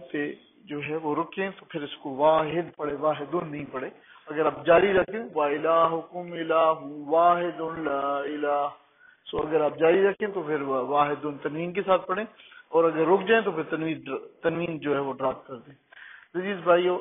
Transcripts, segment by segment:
پہ جو ہے وہ رکیں تو پھر اس کو واحد پڑھے، واحدن نہیں پڑھے. اگر آپ جاری رکھیں وَإِلَٰهُكُمْ إِلَٰهٌ وَاحِدٌ لَا إِلَٰهَ، سو اگر آپ جاری رکھیں تو پھر واحدن تنوین کے ساتھ پڑھیں، اور اگر رک جائیں تو پھر تنوین جو ہے وہ ڈراپ کر دیں. عزیز بھائیو،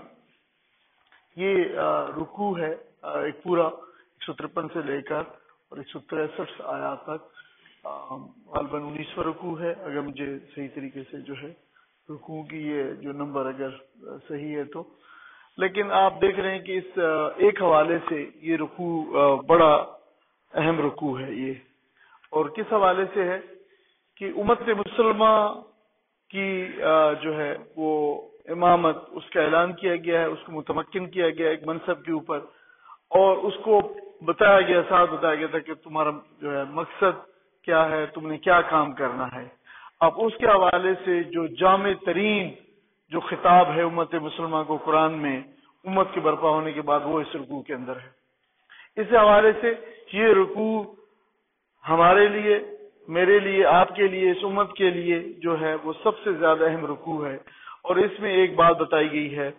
یہ رکوع ہے ایک پورا 153 سے لے کر اور 163 آیات تک، غالباً 19واں رکوع ہے اگر مجھے صحیح طریقے سے جو ہے رکوع کی یہ جو نمبر اگر صحیح ہے تو. لیکن آپ دیکھ رہے ہیں کہ اس ایک حوالے سے یہ رکوع بڑا اہم رکوع ہے یہ. اور کس حوالے سے ہے کہ امت مسلمہ کی جو ہے وہ امامت، اس کا اعلان کیا گیا ہے، اس کو متمکن کیا گیا ایک منصب کے اوپر، اور اس کو بتایا گیا، ساتھ بتایا گیا تھا کہ تمہارا جو ہے مقصد کیا ہے، تم نے کیا کام کرنا ہے. اب اس کے حوالے سے جو جامع ترین جو خطاب ہے امت مسلمہ کو قرآن میں امت کے برپا ہونے کے بعد، وہ اس رکوع کے اندر ہے. اس حوالے سے یہ رکوع ہمارے لیے، میرے لیے، آپ کے لیے، اس امت کے لیے جو ہے وہ سب سے زیادہ اہم رکوع ہے. اور اس میں ایک بات بتائی گئی ہے،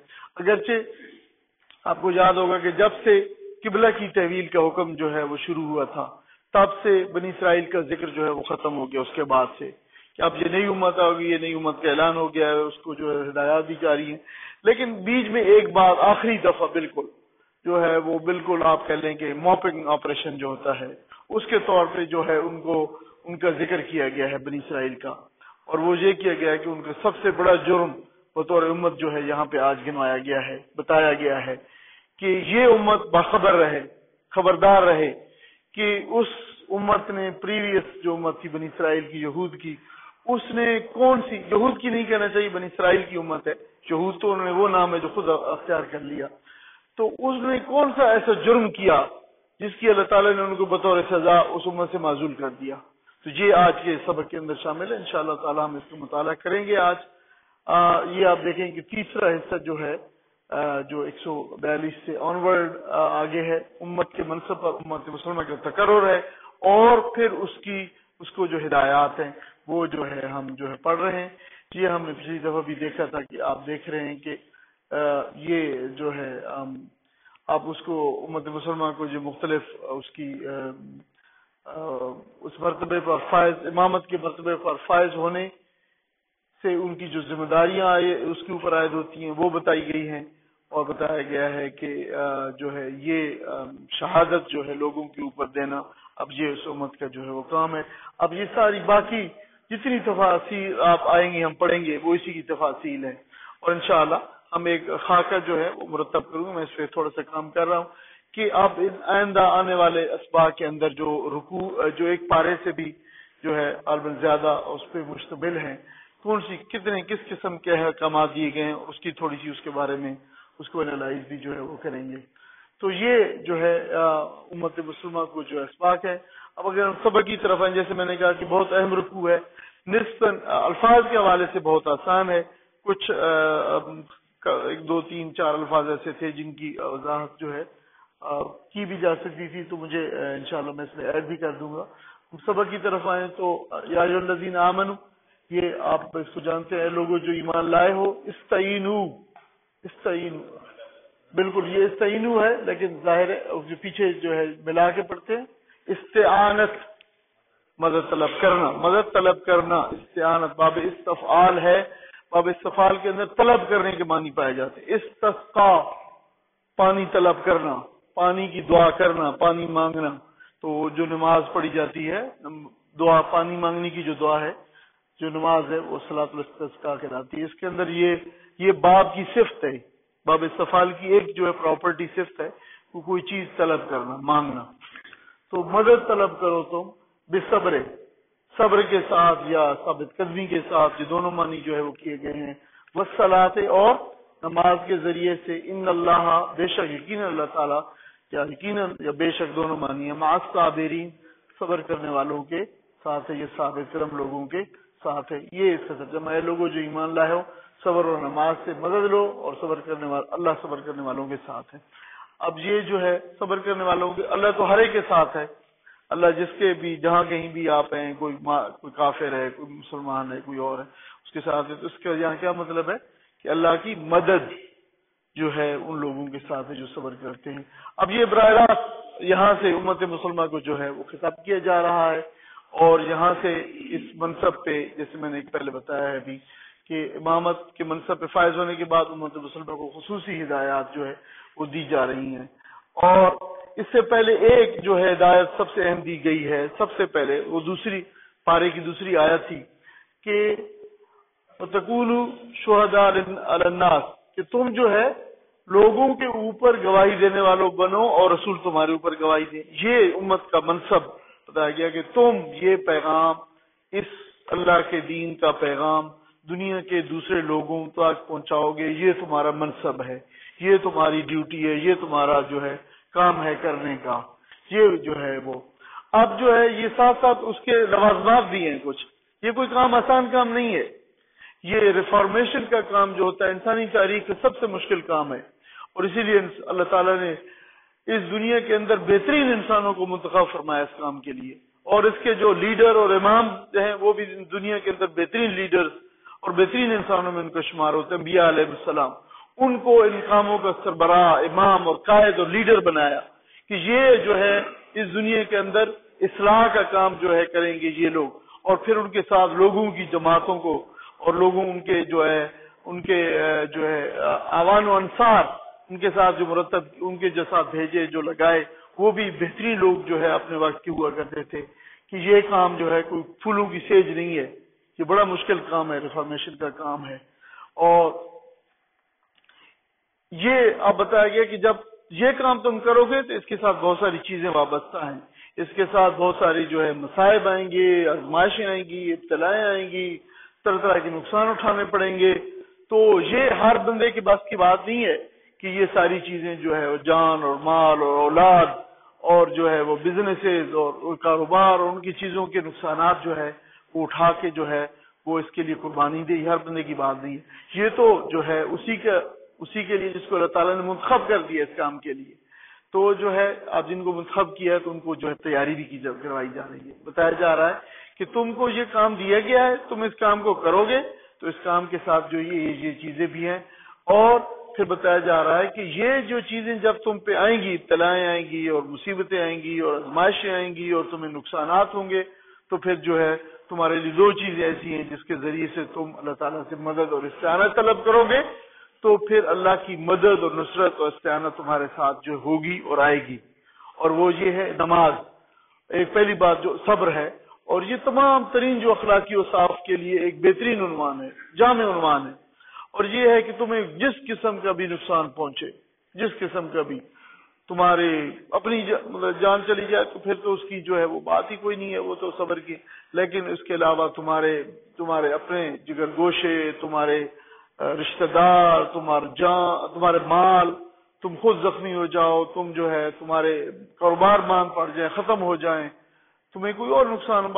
اگرچہ آپ کو یاد ہوگا کہ جب سے قبلہ کی تحویل کا حکم جو ہے وہ شروع ہوا تھا، تب سے بنی اسرائیل کا ذکر جو ہے وہ ختم ہو گیا. اس کے بعد سے کہ اب یہ نئی امت ہوگی، یہ نئی امت کا اعلان ہو گیا ہے، اس کو جو ہے ہدایات دی جا رہی ہیں. لیکن بیچ میں ایک بات آخری دفعہ بالکل جو ہے وہ بالکل آپ کہہ لیں کہ موپنگ آپریشن جو ہوتا ہے، اس کے طور پہ جو ہے ان کا ذکر کیا گیا ہے بنی اسرائیل کا. اور وہ یہ کیا گیا ہے کہ ان کا سب سے بڑا جرم بطور امت جو ہے یہاں پہ آج گنوایا گیا ہے، بتایا گیا ہے کہ یہ امت باخبر رہے، خبردار رہے کہ اس امت نے پریویس جو امت تھی بنی اسرائیل کی، یہود کی، اس نے کون سی، یہود کی نہیں کہنا چاہیے، بنی اسرائیل کی امت ہے. یہود تو انہوں نے وہ نام ہے جو خود اختیار کر لیا. تو اس نے کون سا ایسا جرم کیا جس کی اللہ تعالیٰ نے ان کو بطور سزا اس امت سے معزول کر دیا. تو یہ آج کے سبق کے اندر شامل ہے. انشاءاللہ تعالی ہم اس کا مطالعہ کریں گے آج. یہ آپ دیکھیں کہ تیسرا حصہ جو ہے جو 142 سے آنورڈ آگے ہے، امت کے منصب پر امت مسلمہ کا تقرر ہے، اور پھر اس کو جو ہدایات ہیں وہ جو ہے ہم جو ہے پڑھ رہے ہیں. یہ ہم نے پچھلی دفعہ بھی دیکھا تھا کہ آپ دیکھ رہے ہیں کہ یہ جو ہے آپ اس کو امت مسلمہ کو جو مختلف اس کی اس مرتبے پر فائز، امامت کے مرتبے پر فائز ہونے سے ان کی جو ذمہ داریاں اس کے اوپر عائد ہوتی ہیں وہ بتائی گئی ہیں، اور بتایا گیا ہے کہ جو ہے یہ شہادت جو ہے لوگوں کے اوپر دینا اب یہ اس امت کا جو ہے وہ کام ہے. اب یہ ساری باقی جتنی تفاصیل آپ آئیں گے ہم پڑھیں گے وہ اسی کی تفاصیل ہے. اور انشاءاللہ ہم ایک خاکہ جو ہے وہ مرتب کروں گا، میں اس پہ تھوڑا سا کام کر رہا ہوں کہ آپ آئندہ آنے والے اسباق کے اندر جو رکوع جو ایک پارے سے بھی جو ہے غالباً زیادہ اس پہ مشتمل ہیں، کون سی کتنے کس قسم کے احکامات دیے گئے ہیں، اس کی تھوڑی سی اس کے بارے میں اس کو انالائز بھی جو ہے وہ کریں گے. تو یہ جو ہے امت مسلمہ کو جو اسباق ہے. اب اگر ہم سبق کی طرف آئیں، جیسے میں نے کہا کہ بہت اہم رکوع ہے، نسبتاً الفاظ کے حوالے سے بہت آسان ہے. کچھ 1 2 3 4 الفاظ ایسے تھے جن کی وضاحت جو ہے کی بھی جا سکتی تھی، تو مجھے انشاءاللہ میں اس میں ایڈ بھی کر دوں گا. ہم سبق کی طرف آئیں تو یا ایھا الذین آمنوا، یہ آپ اس کو جانتے ہیں، لوگوں جو ایمان لائے ہو، استعینوا، بالکل یہ استعینوا ہے، لیکن ظاہر ہے جو پیچھے جو ہے ملا کے پڑھتے ہیں استعانت، مدد طلب کرنا. استعانت باب استفعال ہے، باب استفعال کے اندر طلب کرنے کے معنی پائے جاتے ہیں. استسقا، پانی طلب کرنا، پانی کی دعا کرنا، پانی مانگنا. تو جو نماز پڑھی جاتی ہے، دعا پانی مانگنے کی جو دعا ہے، جو نماز ہے وہ صلاۃ الاستسقاء کہلاتی ہے. اس کے اندر یہ باب کی صفت ہے، باب استفعال کی ایک جو ہے پراپرٹی صفت ہے، وہ کوئی چیز طلب کرنا، مانگنا. تو مدد طلب کرو تم بصبر، صبر کے ساتھ یا ثابت قدمی کے ساتھ، یہ دونوں معنی جو ہے وہ کیے گئے ہیں. والصلاۃ، اور نماز کے ذریعے سے. ان اللہ، بے شک یقینا اللہ تعالیٰ، یا یقیناً یا بے شک دونوں معنی ہیں. مع الصابرین، صبر کرنے والوں کے ساتھ ہے، یہ ثابت کرم لوگوں کے ساتھ ہے. یہ اس کا ترجمہ ہے، لوگوں جو ایمان لائے ہو صبر اور نماز سے مدد لو، اور صبر کرنے والے اللہ صبر کرنے والوں کے ساتھ ہے. اب یہ جو ہے صبر کرنے والوں کے، اللہ تو ہر ایک کے ساتھ ہے. اللہ جس کے بھی جہاں کہیں بھی آپ ہیں، کوئی کافر ہے، کوئی مسلمان ہے، کوئی اور ہے، اس کے ساتھ ہے. تو اس کا یہاں کیا مطلب ہے کہ اللہ کی مدد جو ہے ان لوگوں کے ساتھ ہے جو صبر کرتے ہیں. اب یہ براہ راست یہاں سے امت مسلمہ کو جو ہے وہ خطاب کیا جا رہا ہے، اور یہاں سے اس منصب پہ، جیسے میں نے پہلے بتایا ہے ابھی کہ امامت کے منصب پہ فائز ہونے کے بعد امت مسلمہ کو خصوصی ہدایات جو ہے وہ دی جا رہی ہیں. اور اس سے پہلے ایک جو ہے ہدایت سب سے اہم دی گئی ہے، سب سے پہلے وہ دوسری پارے کی دوسری آیت تھی کہ وَتَقُولُوا شُهَدَاءَ عَلَى النَّاسِ، کہ تم جو ہے لوگوں کے اوپر گواہی دینے والوں بنو اور رسول تمہارے اوپر گواہی دے. یہ امت کا منصب بتایا گیا کہ تم یہ پیغام، اس اللہ کے دین کا پیغام دنیا کے دوسرے لوگوں تک پہنچاؤ گے. یہ تمہارا منصب ہے، یہ تمہاری ڈیوٹی ہے، یہ تمہارا جو ہے کام ہے کرنے کا. یہ جو ہے وہ اب جو ہے یہ ساتھ ساتھ اس کے لوازمات بھی ہیں کچھ. یہ کوئی کام آسان کام نہیں ہے. یہ ریفارمیشن کا کام جو ہوتا ہے انسانی تاریخ کا سب سے مشکل کام ہے، اور اسی لیے اللہ تعالیٰ نے اس دنیا کے اندر بہترین انسانوں کو منتخب فرمایا اس کام کے لیے. اور اس کے جو لیڈر اور امام ہیں وہ بھی دنیا کے اندر بہترین لیڈرز اور بہترین انسانوں میں ان کا شمار ہوتا ہے، انبیاء علیہ السلام. ان کو ان کاموں کا سربراہ، امام اور قائد اور لیڈر بنایا کہ یہ جو ہے اس دنیا کے اندر اصلاح کا کام جو ہے کریں گے یہ لوگ. اور پھر ان کے ساتھ لوگوں کی جماعتوں کو اور لوگوں ان کے جو ہے آوان و انصار ان کے ساتھ جو مرتب ان کے جو ساتھ بھیجے جو لگائے، وہ بھی بہترین لوگ جو ہے اپنے وقت کے ہوا کرتے تھے. کہ یہ کام جو ہے کوئی پھولوں کی سیج نہیں ہے، یہ بڑا مشکل کام ہے، ریفارمیشن کا کام ہے. اور یہ اب بتایا گیا کہ جب یہ کام تم کرو گے تو اس کے ساتھ بہت ساری چیزیں وابستہ ہیں. اس کے ساتھ بہت ساری جو ہے مصائب آئیں گے، آزمائشیں آئیں گی، ابتلائیں آئیں گی، طرح طرح کے نقصان اٹھانے پڑیں گے. تو یہ ہر بندے کے بس کی بات نہیں ہے کہ یہ ساری چیزیں جو ہے جان اور مال اور اولاد اور جو ہے وہ بزنسز اور کاروبار اور ان کی چیزوں کے نقصانات جو ہے وہ اٹھا کے جو ہے وہ اس کے لیے قربانی دے. ہر بندے کی بات نہیں ہے. یہ تو جو ہے اسی کے لیے جس کو اللہ تعالیٰ نے منتخب کر دیا اس کام کے لیے. تو جو ہے اب جن کو منتخب کیا ہے تو ان کو جو ہے تیاری بھی کروائی جا رہی ہے. بتایا جا رہا ہے کہ تم کو یہ کام دیا گیا ہے، تم اس کام کو کرو گے تو اس کام کے ساتھ جو یہ چیزیں بھی ہیں. اور پھر بتایا جا رہا ہے کہ یہ جو چیزیں جب تم پہ آئیں گی، ابتلائیں آئیں گی اور مصیبتیں آئیں گی اور آزمائشیں آئیں گی اور تمہیں نقصانات ہوں گے، تو پھر جو ہے تمہارے لیے دو چیزیں ایسی ہیں جس کے ذریعے سے تم اللہ تعالیٰ سے مدد اور استعانت طلب کرو گے. تو پھر اللہ کی مدد اور نصرت اور استعانت تمہارے ساتھ جو ہوگی اور آئے گی. اور وہ یہ ہے نماز. ایک پہلی بات جو صبر ہے، اور یہ تمام ترین جو اخلاقی اوصاف کے لیے ایک بہترین عنوان ہے، جامع عنوان ہے. اور یہ ہے کہ تمہیں جس قسم کا بھی نقصان پہنچے، جس قسم کا بھی، تمہارے اپنی جان چلی جائے تو پھر تو اس کی جو ہے وہ بات ہی کوئی نہیں ہے، وہ تو صبر کی. لیکن اس کے علاوہ تمہارے اپنے جگر گوشے، تمہارے رشتہ دار، تمہارے مال، تم خود زخمی ہو جاؤ، تم جو ہے تمہارے کاروبار مان پڑ جائیں، ختم ہو جائیں، تمہیں کوئی اور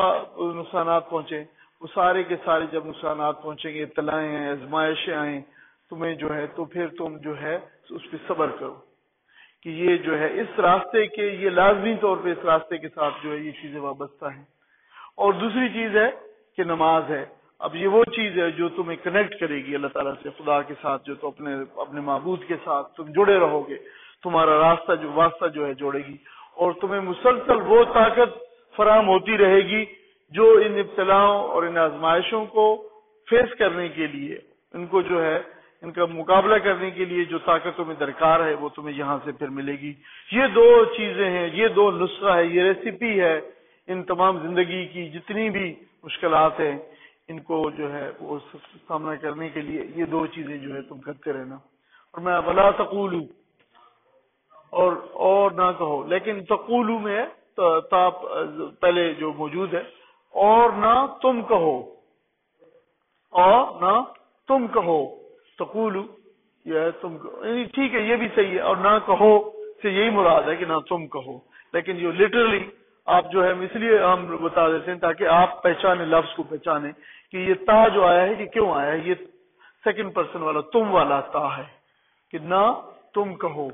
نقصانات پہنچے، وہ سارے کے سارے جب نقصانات پہنچیں گے، ابتلائیں ہیں، آزمائشیں آئیں تمہیں جو ہے، تو پھر تم جو ہے اس پہ صبر کرو. کہ یہ جو ہے اس راستے کے، یہ لازمی طور پہ اس راستے کے ساتھ جو ہے یہ چیزیں وابستہ ہیں. اور دوسری چیز ہے کہ نماز ہے. اب یہ وہ چیز ہے جو تمہیں کنیکٹ کرے گی اللہ تعالیٰ سے، خدا کے ساتھ، جو تو اپنے معبود کے ساتھ تم جڑے رہو گے، تمہارا واسطہ جو ہے جوڑے گی. اور تمہیں مسلسل وہ طاقت فراہم ہوتی رہے گی جو ان ابتلاؤں اور ان آزمائشوں کو فیس کرنے کے لیے، ان کو جو ہے ان کا مقابلہ کرنے کے لیے جو طاقت تمہیں درکار ہے وہ تمہیں یہاں سے پھر ملے گی. یہ دو چیزیں ہیں، یہ دو نسخہ ہے، یہ ریسیپی ہے ان تمام زندگی کی جتنی بھی مشکلات ہیں، ان کو جو ہے وہ سامنا کرنے کے لیے یہ دو چیزیں جو ہے تم کرتے رہنا. اور میں ولا تقولو، اور نہ کہو، لیکن تقولو میں تا پہلے جو موجود ہے، اور نہ تم کہو، اور نہ تم کہو. تقولو یہ تم کہو، یعنی ٹھیک ہے یہ بھی صحیح ہے، اور نہ کہو سے یہی مراد ہے کہ نہ تم کہو. لیکن جو لٹرلی آپ جو ہے اس لیے ہم بتا دیتے ہیں تاکہ آپ پہچانیں، لفظ کو پہچانیں کہ یہ تا جو آیا ہے یہ کیوں آیا ہے. یہ سیکنڈ پرسن والا تم والا تا ہے کہ نہ تم کہو.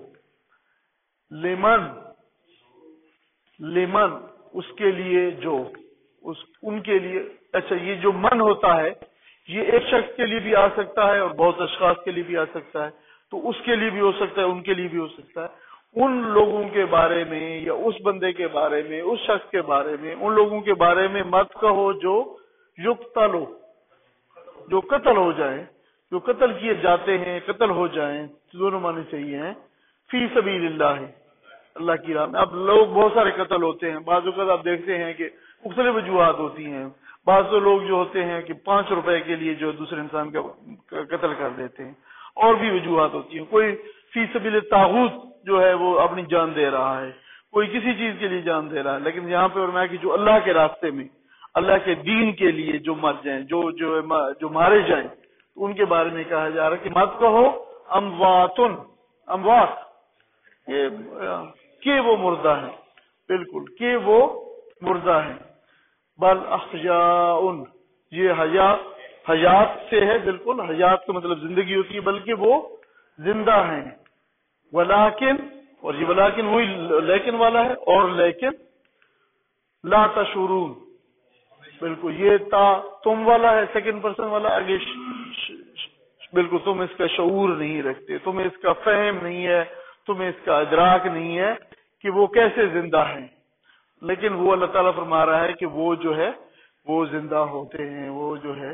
لمن اس کے لیے جو ان کے لیے. اچھا، یہ جو من ہوتا ہے یہ ایک شخص کے لیے بھی آ سکتا ہے اور بہت اشخاص کے لیے بھی آ سکتا ہے، تو اس کے لیے بھی ہو سکتا ہے، ان کے لیے بھی ہو سکتا ہے۔ ان لوگوں کے بارے میں یا اس بندے کے بارے میں، اس شخص کے بارے میں، ان لوگوں کے بارے میں مت کہو جو یقتل ہو، جو قتل ہو جائیں، جو قتل کیے جاتے ہیں، قتل ہو جائیں، دونوں معنی صحیح ہیں، فی سبیل اللہ، اللہ کی راہ میں۔ اب لوگ بہت سارے قتل ہوتے ہیں، بعض اوقات آپ دیکھتے ہیں کہ مختلف وجوہات ہوتی ہیں، بعض تو لوگ جو ہوتے ہیں کہ 5 روپے کے لیے جو دوسرے انسان کا قتل کر دیتے ہیں، اور بھی وجوہات ہوتی ہیں۔ کوئی فی سبیل طاغوت جو ہے وہ اپنی جان دے رہا ہے، کوئی کسی چیز کے لیے جان دے رہا ہے، لیکن یہاں پہ فرمایا کہ جو اللہ کے راستے میں، اللہ کے دین کے لیے جو مر جائیں، جو مارے جائیں، ان کے بارے میں کہا جا رہا ہے کہ مت کہو امواتن، اموات کہ وہ مردہ ہیں، بالکل کہ وہ مردہ ہیں، بل احیاء، یہ حیات سے ہے، بالکل حیات کا مطلب زندگی ہوتی ہے، بلکہ وہ زندہ ہیں، ولیکن، اور یہ ولیکن وہی لیکن والا ہے، اور لیکن لا تشعرون، بالکل یہ تا تم والا ہے، سیکنڈ پرسن والا آگے بالکل تم اس کا شعور نہیں رکھتے، تمہیں اس کا فہم نہیں ہے، تمہیں اس کا ادراک نہیں ہے کہ وہ کیسے زندہ ہیں، لیکن وہ اللہ تعالیٰ فرما رہا ہے کہ وہ جو ہے وہ زندہ ہوتے ہیں، وہ جو ہے۔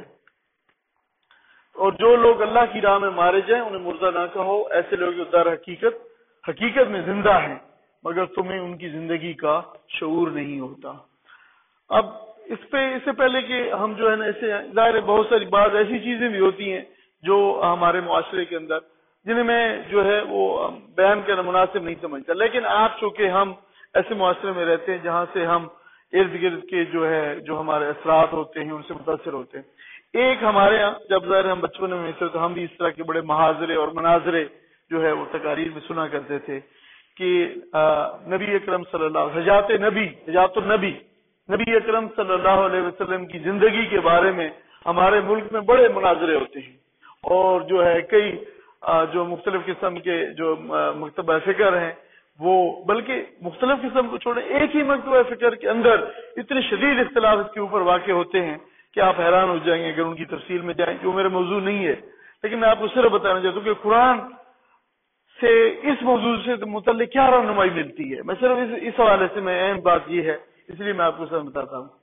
اور جو لوگ اللہ کی راہ میں مارے جائیں انہیں مردہ نہ کہو، ایسے لوگ جو در حقیقت میں زندہ ہیں، مگر تمہیں ان کی زندگی کا شعور نہیں ہوتا۔ اب اس سے پہلے کہ ہم جو ہے نا، اسے ظاہر ہے بہت ساری بعض ایسی چیزیں بھی ہوتی ہیں جو ہمارے معاشرے کے اندر جنہیں میں جو ہے وہ بیان کرنا مناسب نہیں سمجھتا، لیکن آپ چونکہ ہم ایسے معاشرے میں رہتے ہیں جہاں سے ہم ارد گرد کے جو ہمارے اثرات ہوتے ہیں ان سے متاثر ہوتے ہیں۔ ایک ہمارے یہاں جب ظاہر ہم بچپن میں تھے تو ہم بھی اس طرح کے بڑے محاذرے اور مناظرے جو ہے وہ تقاریر میں سنا کرتے تھے کہ نبی اکرم صلی اللہ علیہ وسلم، حیات النبی، نبی اکرم صلی اللہ علیہ وسلم کی زندگی کے بارے میں ہمارے ملک میں بڑے مناظرے ہوتے ہیں، اور جو ہے کئی جو مختلف قسم کے جو مکتبہ فکر ہیں وہ، بلکہ مختلف قسم کو چھوڑے ایک ہی مکتبہ فکر کے اندر اتنے شدید اختلاف اس کے اوپر واقع ہوتے ہیں کہ آپ حیران ہو جائیں گے اگر ان کی تفصیل میں جائیں، جو میرا موضوع نہیں ہے، لیکن میں آپ کو صرف بتانا چاہتا ہوں کہ قرآن سے اس موضوع سے متعلق کیا رہنمائی ملتی ہے۔ میں صرف اس حوالے سے میں اہم بات یہ ہے، اس لیے میں آپ کو صرف بتاتا ہوں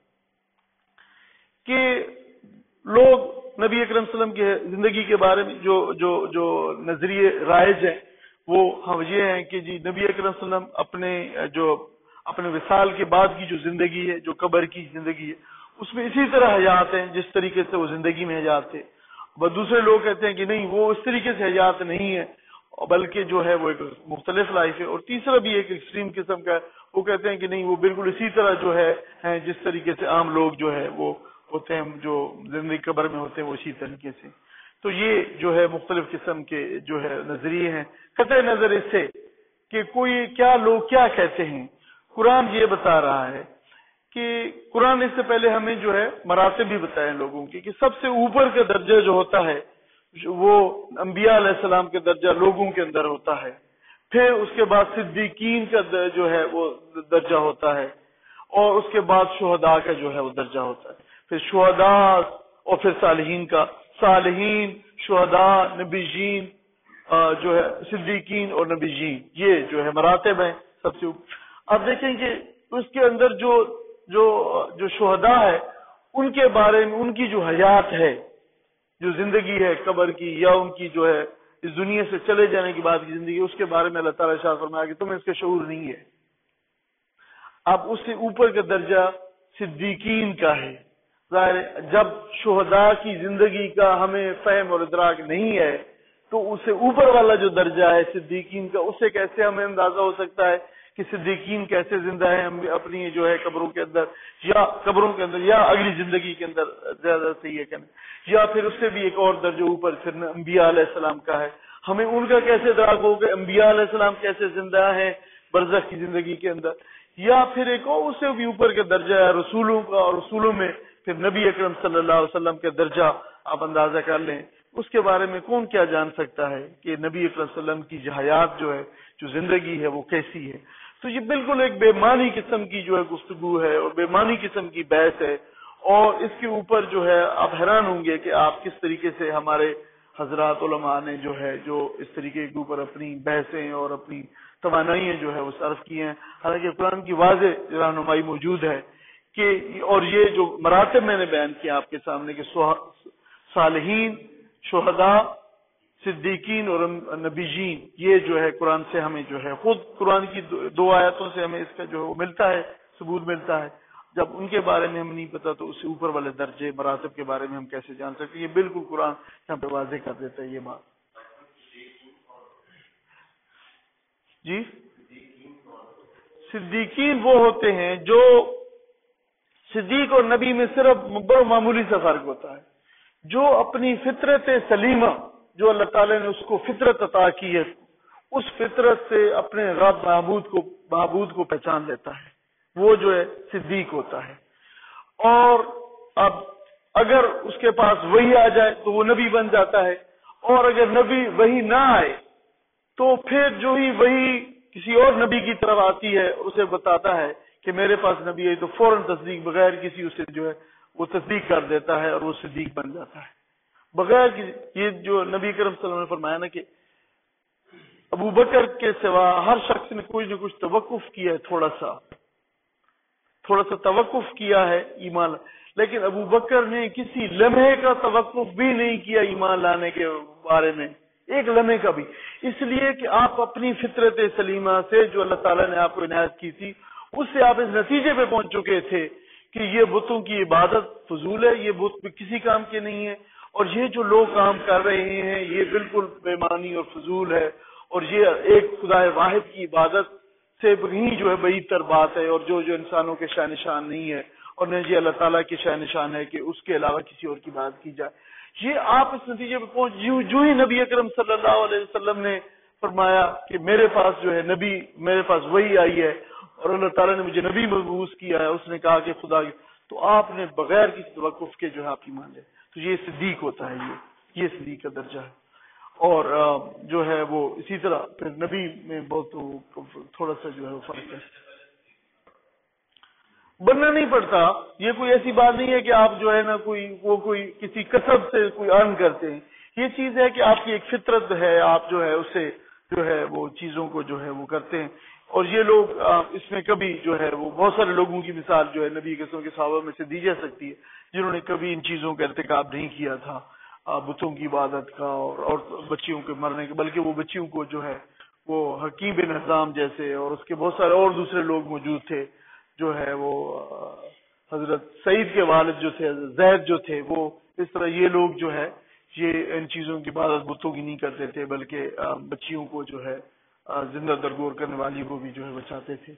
کہ لوگ نبی اکرم صلی اللہ علیہ وسلم کی زندگی کے بارے میں جو نظریے رائج ہیں وہ ہم یہ ہیں کہ جی نبی اکرم صلی اللہ علیہ وسلم اپنے وصال کے بعد کی جو زندگی ہے، جو قبر کی زندگی ہے، اس میں اسی طرح حیات ہیں جس طریقے سے وہ زندگی میں حیات تھے۔ دوسرے لوگ کہتے ہیں کہ نہیں، وہ اس طریقے سے حیات نہیں ہے بلکہ جو ہے وہ ایک مختلف لائف ہے۔ اور تیسرا بھی ایک ایکسٹریم قسم کا ہے، وہ کہتے ہیں کہ نہیں، وہ بالکل اسی طرح جو ہے جس طریقے سے عام لوگ جو ہے وہ ہوتے ہیں، جو زندگی قبر میں ہوتے ہیں وہ اسی طریقے سے۔ تو یہ جو ہے مختلف قسم کے جو ہے نظریے ہیں، قطع نظر اس سے کہ لوگ کیا کہتے ہیں۔ قرآن یہ بتا رہا ہے کہ قرآن اس سے پہلے ہمیں جو ہے مراتب بھی بتائے لوگوں کی، کہ سب سے اوپر کا درجہ جو ہوتا ہے وہ انبیاء علیہ السلام کے درجہ لوگوں کے اندر ہوتا ہے، پھر اس کے بعد صدیقین کا جو ہے وہ درجہ ہوتا ہے، اور اس کے بعد شہداء کا جو ہے وہ درجہ ہوتا ہے، پھر شہداء اور پھر صالحین کا، صالحین، شہداء، نبیین، جو ہے صدیقین اور نبیین، یہ جو ہے مراتب ہیں سب سے اوپر۔ آپ دیکھیں کہ اس کے اندر جو شہداء ہے ان کے بارے میں، ان کی جو حیات ہے، جو زندگی ہے قبر کی یا ان کی جو ہے اس دنیا سے چلے جانے کے بعد کی زندگی، اس کے بارے میں اللہ تعالیٰ ارشاد فرمایا کہ تمہیں اس کا شعور نہیں ہے۔ اب اس سے اوپر کا درجہ صدیقین کا ہے۔ ظاہر جب شہداء کی زندگی کا ہمیں فہم اور ادراک نہیں ہے تو اس سے اوپر والا جو درجہ ہے صدیقین کا، اس سے کیسے ہمیں اندازہ ہو سکتا ہے کہ صدیقین کیسے زندہ ہیں اپنی جو ہے قبروں کے اندر یا اگلی زندگی کے اندر، زیادہ صحیح ہے کہنا، یا پھر اس سے بھی ایک اور درجہ اوپر پھر انبیاء علیہ السلام کا ہے، ہمیں ان کا کیسے ادراک ہوگا، انبیاء علیہ السلام کیسے زندہ ہیں برزخ کی زندگی کے اندر، یا پھر ایک اور اس سے بھی اوپر کا درجہ ہے رسولوں کا، اور رسولوں میں پھر نبی اکرم صلی اللہ علیہ وسلم کا درجہ آپ اندازہ کر لیں۔ اس کے بارے میں کون کیا جان سکتا ہے کہ نبی اکرم صلی اللہ علیہ وسلم کی حیات جو ہے، جو زندگی ہے وہ کیسی ہے۔ تو یہ بالکل ایک بے معنی قسم کی جو ہے گفتگو ہے اور بے معنی قسم کی بحث ہے، اور اس کے اوپر جو ہے آپ حیران ہوں گے کہ آپ کس طریقے سے ہمارے حضرات علماء نے جو ہے جو اس طریقے کے اوپر اپنی بحثیں اور اپنی توانائیاں جو ہے وہ صرف کی ہیں. حالانکہ قرآن کی واضح رہنمائی موجود ہے کہ اور یہ جو مراتب میں نے بیان کیا آپ کے سامنے کہ صالحین، شہداء، صدیقین اور نبیین، یہ جو ہے قرآن سے ہمیں جو ہے خود قرآن کی دو آیاتوں سے ہمیں اس کا جو ہے ملتا ہے، ثبوت ملتا ہے. جب ان کے بارے میں ہم نہیں پتا تو اس سے اوپر والے درجے مراتب کے بارے میں ہم کیسے جان سکتے؟ یہ بالکل قرآن یہاں پہ واضح کر دیتا ہے یہ بات. جی، صدیقین وہ ہوتے ہیں جو صدیق اور نبی میں صرف بڑا معمولی سا فرق ہوتا ہے، جو اپنی فطرت سلیمہ جو اللہ تعالی نے اس کو فطرت عطا کی ہے، اس فطرت سے اپنے رب معبود کو پہچان لیتا ہے، وہ جو ہے صدیق ہوتا ہے. اور اب اگر اس کے پاس وہی آ جائے تو وہ نبی بن جاتا ہے، اور اگر نبی وہی نہ آئے تو پھر جو ہی وہی کسی اور نبی کی طرف آتی ہے اسے بتاتا ہے کہ میرے پاس نبی ہے، تو فوراً تصدیق بغیر کسی اسے جو ہے وہ تصدیق کر دیتا ہے اور وہ صدیق بن جاتا ہے بغیر یہ جو نبی کرم صلی اللہ علیہ وسلم نے فرمایا نا کہ ابو بکر کے سوا ہر شخص نے کچھ نہ کچھ توقف کیا ہے، تھوڑا سا توقف کیا ہے ایمان، لیکن ابو بکر نے کسی لمحے کا توقف بھی نہیں کیا ایمان لانے کے بارے میں، ایک لمحے کا بھی، اس لیے کہ آپ اپنی فطرت سلیمہ سے جو اللہ تعالیٰ نے آپ کو عنایت کی تھی اس سے آپ اس نتیجے پہ پہنچ چکے تھے کہ یہ بتوں کی عبادت فضول ہے، یہ بت کسی کام کے نہیں ہے، اور یہ جو لوگ کام کر رہے ہیں یہ بالکل بے معنی اور فضول ہے، اور یہ ایک خدا واحد کی عبادت سے ہی جو ہے بعید تر بات ہے، اور جو انسانوں کے شان نشان نہیں ہے، اور نہ یہ اللہ تعالیٰ کے شان نشان ہے کہ اس کے علاوہ کسی اور کی بات کی جائے. یہ آپ اس نتیجے پہ پہنچ جو ہی نبی اکرم صلی اللہ علیہ وسلم نے فرمایا کہ میرے پاس جو ہے نبی، میرے پاس وہی آئی ہے اور اللہ تعالیٰ نے مجھے نبی مبعوث کیا ہے، اس نے کہا کہ خدا، تو آپ نے بغیر کسی توقف کے جو ہے آپ کی مان لے، تو یہ صدیق ہوتا ہے، یہ صدیق کا درجہ ہے. اور جو ہے وہ اسی طرح پھر نبی میں بہت تھوڑا سا جو ہے وہ فرق ہے، بننا نہیں پڑتا. یہ کوئی ایسی بات نہیں ہے کہ آپ جو ہے نا کوئی کسی کسب سے کوئی ارن کرتے ہیں، یہ چیز ہے کہ آپ کی ایک فطرت ہے، آپ جو ہے اس سے جو ہے وہ چیزوں کو جو ہے وہ کرتے ہیں. اور یہ لوگ اس میں کبھی جو ہے وہ بہت سارے لوگوں کی مثال جو ہے نبی کے صحابہ میں سے دی جا سکتی ہے جنہوں نے کبھی ان چیزوں کا ارتکاب نہیں کیا تھا، بتوں کی عبادت کا اور بچیوں کے مرنے کے، بلکہ وہ بچیوں کو جو ہے وہ حکیم بن حزام جیسے اور اس کے بہت سارے اور دوسرے لوگ موجود تھے، جو ہے وہ حضرت سعید کے والد جو تھے زید جو تھے، وہ اس طرح یہ لوگ جو ہے یہ ان چیزوں کی عبادت بتوں کی نہیں کرتے تھے، بلکہ بچیوں کو جو ہے زندہ درگور کرنے والی کو بھی جو ہے بچاتے تھے.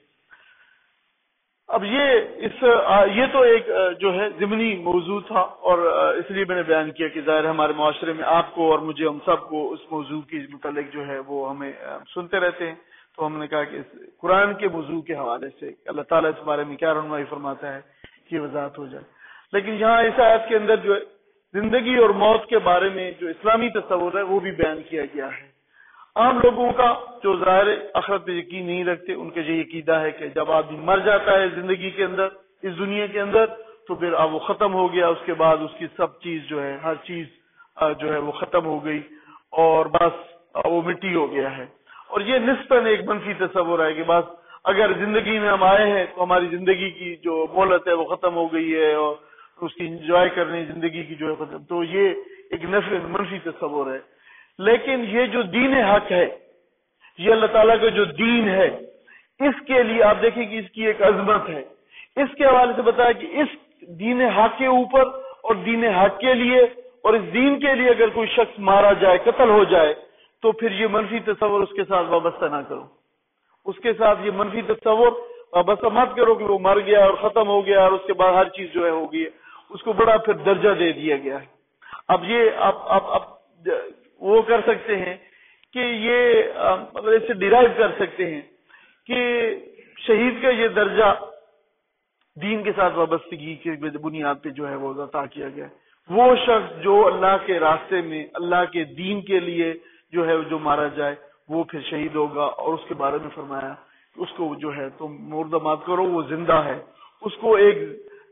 اب یہ تو ایک جو ہے ضمنی موضوع تھا، اور اس لیے میں نے بیان کیا کہ ظاہر ہمارے معاشرے میں آپ کو اور مجھے، ہم سب کو اس موضوع کے متعلق جو ہے وہ ہمیں سنتے رہتے ہیں، تو ہم نے کہا کہ قرآن کے موضوع کے حوالے سے اللہ تعالیٰ اس بارے میں کیا رہنمائی فرماتا ہے کہ وضاحت ہو جائے. لیکن یہاں اس آیت کے اندر جو ہے زندگی اور موت کے بارے میں جو اسلامی تصور ہے وہ بھی بیان کیا گیا ہے. عام لوگوں کا جو ظاہر آخرت پہ یقین نہیں رکھتے، ان کا یہ عقیدہ ہے کہ جب آدمی مر جاتا ہے زندگی کے اندر، اس دنیا کے اندر، تو پھر اب وہ ختم ہو گیا، اس کے بعد اس کی سب چیز جو ہے ہر چیز جو ہے وہ ختم ہو گئی اور بس وہ مٹی ہو گیا ہے. اور یہ نسبتاً ایک منفی تصور ہے کہ بس اگر زندگی میں ہم آئے ہیں تو ہماری زندگی کی جو مہلت ہے وہ ختم ہو گئی ہے اور اس کی انجوائے کرنے زندگی کی جو ہے ختم، تو یہ ایک منفی تصور ہے. لیکن یہ جو دین حق ہے، یہ اللہ تعالیٰ کا جو دین ہے، اس کے لیے آپ دیکھیں کہ اس کی ایک عظمت ہے. اس کے حوالے سے بتایا کہ اس دین حق کے اوپر اور دین حق کے لیے اور اس دین کے لیے اگر کوئی شخص مارا جائے، قتل ہو جائے، تو پھر یہ منفی تصور اس کے ساتھ وابستہ نہ کرو، اس کے ساتھ یہ منفی تصور وابستہ مت کرو کہ وہ مر گیا اور ختم ہو گیا اور اس کے بعد ہر چیز جو ہے ہو گئی ہے. اس کو بڑا پھر درجہ دے دیا گیا ہے. اب یہ آپ وہ کر سکتے ہیں کہ یہ مطلب اس سے ڈیرائیو کر سکتے ہیں کہ شہید کا یہ درجہ دین کے ساتھ وابستگی کی بنیاد پہ جو ہے وہ عطا کیا گیا ہے. وہ شخص جو اللہ کے راستے میں اللہ کے دین کے لیے جو ہے جو مارا جائے وہ پھر شہید ہوگا. اور اس کے بارے میں فرمایا اس کو جو ہے تم مردہ مات کرو، وہ زندہ ہے، اس کو ایک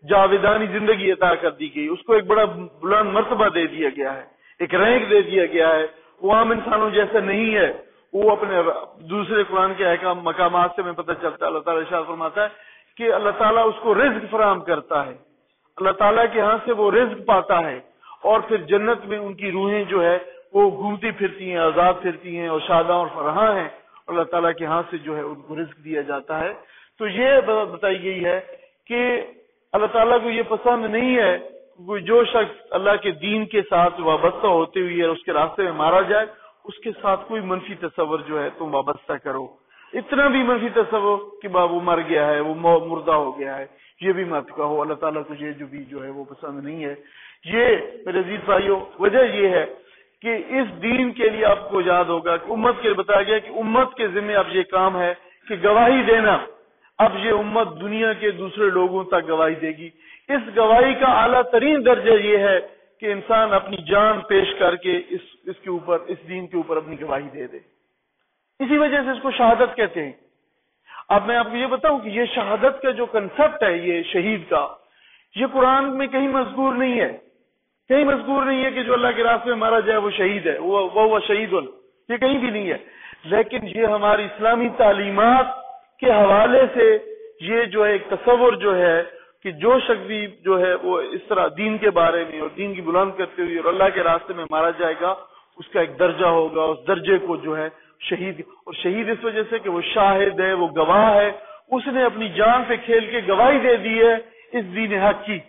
جاویدانی زندگی عطا کر دی گئی، اس کو ایک بڑا بلند مرتبہ دے دیا گیا ہے، ایک رینک دے دیا گیا ہے. وہ عام انسانوں جیسا نہیں ہے. وہ اپنے دوسرے قرآن کے احکام مقامات سے میں پتہ چلتا ہے، اللہ تعالیٰ ارشاد فرماتا ہے کہ اللہ تعالیٰ اس کو رزق فراہم کرتا ہے، اللہ تعالیٰ کے ہاں سے وہ رزق پاتا ہے، اور پھر جنت میں ان کی روحیں جو ہے وہ گھومتی پھرتی ہیں، آزاد پھرتی ہیں اور شاداں اور فرحاں ہیں، اللہ تعالیٰ کے ہاں سے جو ہے ان کو رزق دیا جاتا ہے. تو یہ بتائی گئی ہے کہ اللہ تعالیٰ کو یہ پسند نہیں ہے کوئی جو شخص اللہ کے دین کے ساتھ وابستہ ہوتے ہوئے اس کے راستے میں مارا جائے، اس کے ساتھ کوئی منفی تصور جو ہے تم وابستہ کرو. اتنا بھی منفی تصور کہ وہ مر گیا ہے، وہ مردہ ہو گیا ہے، یہ بھی مت کہو. اللہ تعالیٰ کو یہ جو ہے وہ پسند نہیں ہے. یہ میرے عزیز بھائیوں وجہ یہ ہے کہ اس دین کے لیے آپ کو یاد ہوگا کہ امت کے بتایا گیا کہ امت کے ذمہ اب یہ کام ہے کہ گواہی دینا. اب یہ امت دنیا کے دوسرے لوگوں تک گواہی دے گی. اس گواہی کا اعلیٰ ترین درجہ یہ ہے کہ انسان اپنی جان پیش کر کے اس دین کے اوپر اپنی گواہی دے دے. اسی وجہ سے اس کو شہادت کہتے ہیں. اب میں آپ کو یہ بتاؤں کہ یہ شہادت کا جو کنسپٹ ہے یہ شہید کا، یہ قرآن میں کہیں مذکور نہیں ہے. کہیں مذکور نہیں ہے کہ جو اللہ کے راستے میں مارا جائے وہ شہید ہے، وہ شہید، یہ کہیں بھی نہیں ہے. لیکن یہ ہماری اسلامی تعلیمات کے حوالے سے یہ جو ہے ایک تصور جو ہے کہ جو شخص بھی جو ہے وہ اس طرح دین کے بارے میں اور دین کی بلند کرتے ہوئے اور اللہ کے راستے میں مارا جائے گا، اس کا ایک درجہ ہوگا، اس درجے کو جو ہے شہید. اور شہید اس وجہ سے کہ وہ شاہد ہے، وہ گواہ ہے، اس نے اپنی جان پہ کھیل کے گواہی دے دی ہے اس دین حق کی.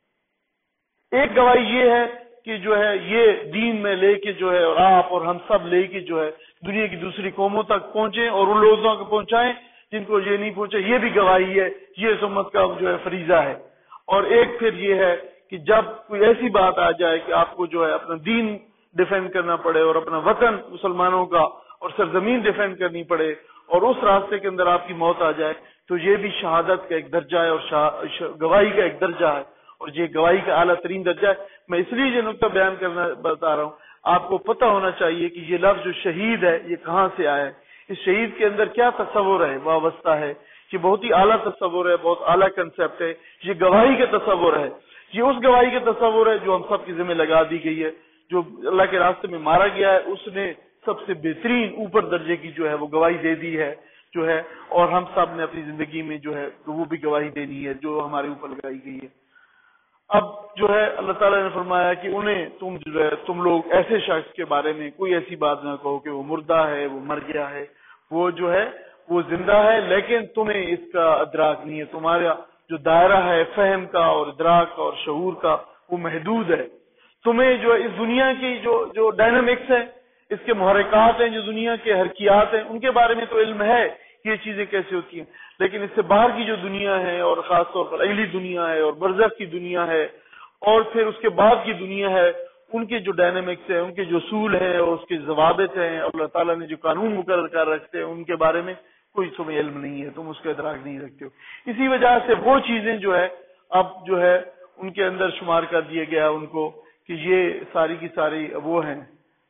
ایک گواہی یہ ہے کہ جو ہے یہ دین میں لے کے جو ہے اور آپ اور ہم سب لے کے جو ہے دنیا کی دوسری قوموں تک پہنچیں اور ان لوگوں کو پہنچائیں جن کو یہ نہیں پہنچے. یہ بھی گواہی ہے، یہ اس امت کا جو ہے فریضہ ہے. اور ایک پھر یہ ہے کہ جب کوئی ایسی بات آ جائے کہ آپ کو جو ہے اپنا دین ڈیفینڈ کرنا پڑے اور اپنا وطن مسلمانوں کا اور سرزمین ڈیفینڈ کرنی پڑے اور اس راستے کے اندر آپ کی موت آ جائے، تو یہ بھی شہادت کا ایک درجہ ہے اور گواہی کا ایک درجہ ہے، اور یہ گواہی کا اعلیٰ ترین درجہ ہے. میں اس لیے یہ نقطہ بیان کرنا بتا رہا ہوں. آپ کو پتہ ہونا چاہیے کہ یہ لفظ جو شہید ہے یہ کہاں سے آیا ہے، اس شہید کے اندر کیا تصور ہے وابستہ ہے. یہ بہت ہی اعلیٰ تصور ہے، بہت اعلیٰ کنسپٹ ہے. یہ گواہی کا تصور ہے، یہ اس گواہی کا تصور ہے جو ہم سب کی ذمہ لگا دی گئی ہے. جو اللہ کے راستے میں مارا گیا ہے اس نے سب سے بہترین اوپر درجے کی جو ہے وہ گواہی دے دی ہے جو ہے، اور ہم سب نے اپنی زندگی میں جو ہے وہ بھی گواہی دینی ہے جو ہمارے اوپر لگائی گئی ہے. اب جو ہے اللہ تعالیٰ نے فرمایا کہ انہیں تم لوگ ایسے شخص کے بارے میں کوئی ایسی بات نہ کہو کہ وہ مردہ ہے، وہ مر گیا ہے. وہ جو ہے وہ زندہ ہے لیکن تمہیں اس کا ادراک نہیں ہے. تمہارا جو دائرہ ہے فہم کا اور ادراک اور شعور کا وہ محدود ہے. تمہیں جو اس دنیا کی جو ڈائنامکس ہے، اس کے محرکات ہیں، جو دنیا کے حرکیات ہیں، ان کے بارے میں تو علم ہے یہ چیزیں کیسے ہوتی ہیں، لیکن اس سے باہر کی جو دنیا ہے اور خاص طور پر اگلی دنیا ہے اور برزخ کی دنیا ہے اور پھر اس کے بعد کی دنیا ہے، ان کے جو ڈائنامکس ہیں، ان کے جو اصول ہیں اور اس کے ضوابط ہیں، اللہ تعالیٰ نے جو قانون مقرر کر رکھتے ہیں، ان کے بارے میں کوئی تمہیں علم نہیں ہے، تم اس کا ادراک نہیں رکھتے ہو. اسی وجہ سے وہ چیزیں جو ہے اب جو ہے ان کے اندر شمار کر دیا گیا ان کو کہ یہ ساری کی ساری وہ ہیں.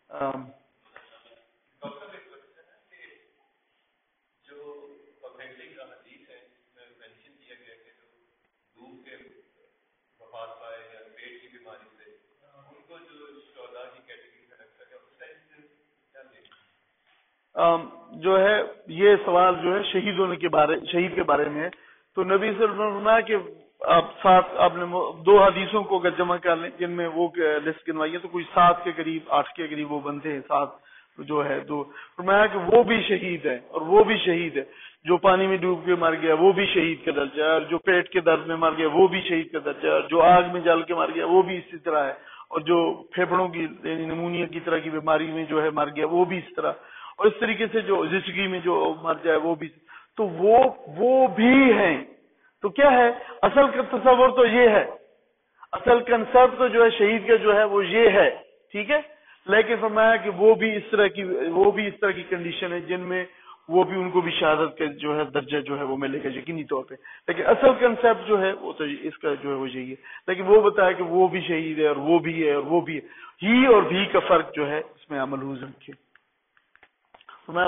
جو ہے یہ سوال جو ہے شہید کے بارے میں ہے. تو نبی صلی اللہ علیہ وسلم نے فرمایا کہ آپ نے 2 حدیثوں کو اگر جمع کر لیں جن میں وہ لسٹ گنوائی ہے تو کوئی 7 کے قریب 8 کے قریب وہ بنتے ہیں. 7 جو ہے تو فرمایا کہ وہ بھی شہید ہے اور وہ بھی شہید ہے. جو پانی میں ڈوب کے مر گیا وہ بھی شہید کا درجہ ہے، اور جو پیٹ کے درد میں مر گیا وہ بھی شہید کا درجہ ہے، اور جو آگ میں جل کے مر گیا وہ بھی اسی طرح ہے، اور جو پھیپھڑوں کی نمونیا کی طرح کی بیماری میں جو ہے مر گیا وہ بھی اس طرح، اور اس طریقے سے جو زچگی میں جو مر جائے وہ بھی. تو وہ بھی ہیں. تو کیا ہے اصل کا تصور تو یہ ہے، اصل کنسپٹ تو جو ہے شہید کا جو ہے وہ یہ ہے، ٹھیک ہے. لیکن فرمایا کہ وہ بھی اس طرح کی کنڈیشن ہے جن میں وہ بھی ان کو بھی شہادت کا جو ہے درجہ جو ہے وہ ملے گا یقینی طور پہ. لیکن اصل کنسپٹ جو ہے وہ تو اس کا جو ہے وہ یہی ہے. لیکن وہ بتایا کہ وہ بھی شہید ہے اور وہ بھی ہے اور وہ بھی ہے. ہی اور بھی کا فرق جو ہے اس میں ملحوظ رکھے. میں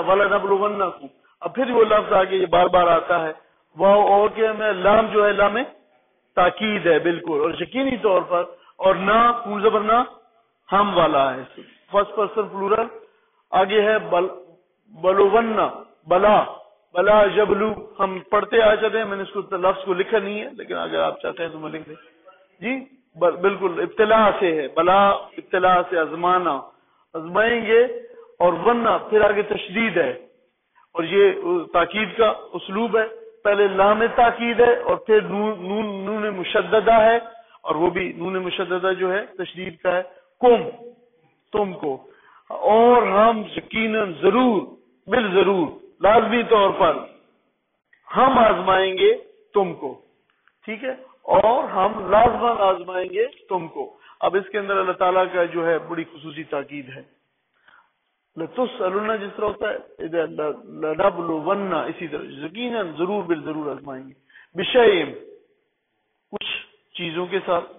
وَلَنَبْلُوَنَّكُمْ، اب پھر وہ لفظ آگے یہ بار بار آتا ہے واو اور کیا میں لام جو ہے لام تاکید ہے بالکل اور یقینی طور پر، اور نہ پور زبر نہ ہم والا ہے، فرسٹ پرسن پلورل، آگے ہے بلونا، بلا بلا جبلو، ہم پڑھتے آ جاتے ہیں، میں نے اس کو لفظ کو لکھا نہیں ہے لیکن اگر آپ چاہتے ہیں تو میں لکھ دیں جی، بالکل ابتلا سے ہے، بلا ابتلا سے آزمانا، آزمائیں گے، اور ورنہ پھر آگے تشدید ہے، اور یہ تاکید کا اسلوب ہے، پہلے لام تاکید ہے اور پھر نون مشددہ ہے، اور وہ بھی نون مشددہ جو ہے تشدید کا ہے، کم تم کو، اور ہم یقیناً ضرور بالضرور لازمی طور پر ہم آزمائیں گے تم کو، ٹھیک ہے، اور ہم لازماً آزمائیں گے تم کو۔ اب اس کے اندر اللہ تعالیٰ کا جو ہے بڑی خصوصی تاکید ہے، لتسألن جس طرح ہوتا ہے لنبلون، اسی طرح یقیناً ضرور بالضرور آزمائیں گے، بشیء کچھ چیزوں کے ساتھ،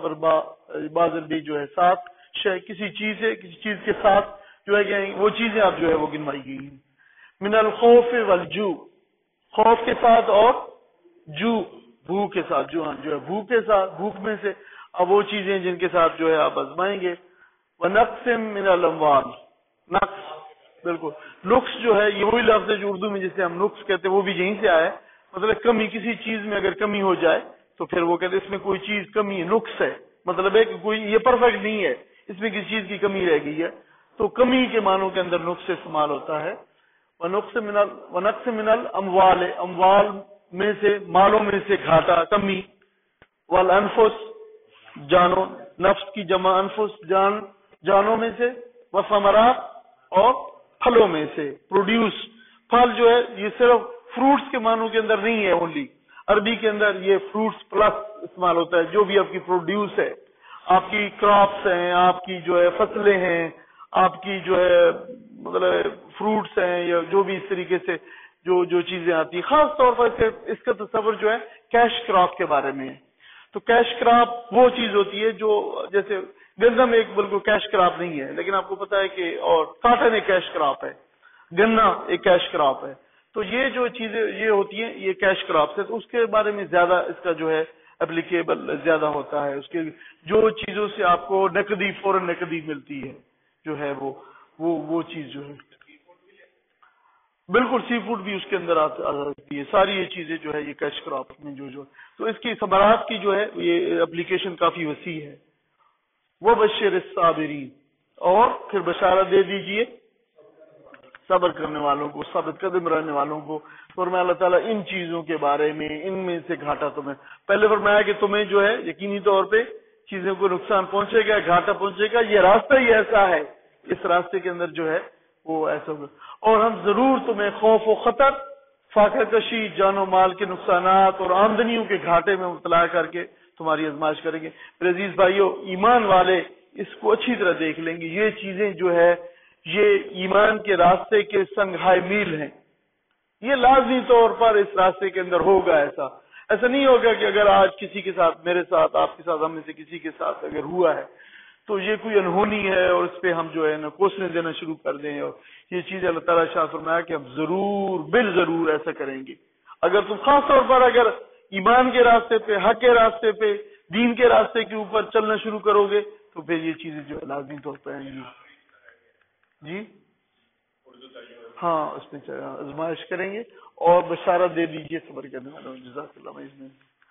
بعض بھی جو ہے ساتھ، شے کسی چیز سے، کسی چیز کے ساتھ جو ہے کہ وہ چیزیں آپ جو ہے وہ گنوائی گئی ہیں، من الخوف والجوع، خوف کے ساتھ اور جو بھوک کے ساتھ، جو ہے بھوک کے ساتھ، بھوک میں سے اب وہ چیزیں جن کے ساتھ جو ہے آپ آزمائیں گے، ونقص من الاموال، نقص بالکل، نقص جو ہے یہ وہی لفظ ہے جو اردو میں جسے ہم نقص کہتے ہیں وہ بھی یہیں سے آیا ہے، مطلب کمی، کسی چیز میں اگر کمی ہو جائے تو پھر وہ کہتے ہیں اس میں کوئی چیز کمی ہے، نقص ہے، مطلب ہے کہ کوئی یہ پرفیکٹ نہیں ہے، اس میں کسی چیز کی کمی رہ گئی ہے، تو کمی کے معنوں کے اندر نقص استعمال ہوتا ہے، ونقص من الاموال، اموال میں سے، مالوں میں سے گھاٹا، کمی، والانفس، جانوں، نفس کی جمع انفس، جانوں میں سے، والثمرات، اور پھلوں میں سے، پروڈیوس، پھل جو ہے یہ صرف فروٹس کے معنوں کے اندر نہیں ہے، اونلی عربی کے اندر یہ فروٹس پلس استعمال ہوتا ہے، جو بھی آپ کی پروڈیوس ہے، آپ کی کراپس ہیں، آپ کی جو ہے فصلیں ہیں، آپ کی جو ہے مطلب فروٹس ہیں، یا جو بھی اس طریقے سے جو چیزیں آتی ہیں، خاص طور پر اس کا تصور جو ہے کیش کراپ کے بارے میں ہے، تو کیش کراپ وہ چیز ہوتی ہے جو جیسے گندم ایک بالکل کیش کراپ نہیں ہے، لیکن آپ کو پتا ہے کہ اور کاٹن ایک کیش کراپ ہے، گنا ایک کیش کراپ ہے، تو یہ جو چیزیں یہ ہوتی ہیں یہ کیش کراپس ہے، تو اس کے بارے میں زیادہ اس کا جو ہے اپلیکیبل زیادہ ہوتا ہے، اس کے جو چیزوں سے آپ کو نقدی، فوراً نقدی ملتی ہے جو ہے وہ چیز جو ہے بالکل، سی فوڈ بھی اس کے اندر آتی ہے، ساری یہ چیزیں جو ہے یہ کیش کراپ میں جو تو اس کی ثمرات کی جو ہے یہ اپلیکیشن کافی وسیع ہے، وہ بشر الصابرین، اور پھر بشارت دے دیجئے صبر کرنے والوں کو، ثابت قدم رہنے والوں کو، فرمایا اللہ تعالیٰ ان چیزوں کے بارے میں، ان میں سے گھاٹا تمہیں، پہلے فرمایا کہ تمہیں جو ہے یقینی طور پہ چیزوں کو نقصان پہنچے گا، گھاٹا پہنچے گا، یہ راستہ ہی ایسا ہے، اس راستے کے اندر جو ہے وہ ایسا ہوگا، اور ہم ضرور تمہیں خوف و خطر، فاقہ کشی، جان و مال کے نقصانات اور آمدنیوں کے گھاٹے میں مبتلا کر کے تمہاری آزمائش کریں گے۔ میرے عزیز بھائیو، ایمان والے اس کو اچھی طرح دیکھ لیں گے، یہ چیزیں جو ہے یہ ایمان کے راستے کے سنگھائے میل ہیں، یہ لازمی طور پر اس راستے کے اندر ہوگا، ایسا نہیں ہوگا کہ اگر آج کسی کے ساتھ، میرے ساتھ، آپ کے ساتھ، ہم میں سے کسی کے ساتھ اگر ہوا ہے تو یہ کوئی انہونی ہے اور اس پہ ہم جو ہے نا کوسنے دینا شروع کر دیں، اور یہ چیز اللہ تعالیٰ شاہ فرمایا کہ ہم ضرور بالضرور ایسا کریں گے، اگر تم خاص طور پر اگر ایمان کے راستے پہ، حق کے راستے پہ، دین کے راستے کے اوپر چلنا شروع کرو گے تو پھر یہ چیزیں جو ہے لازمی طور پہ آئیں گی۔ جی ہاں، اس میں آزمائش کریں گے اور بشارت دے دیجئے صبر کرنے والوں، جزاک اللہ خیر۔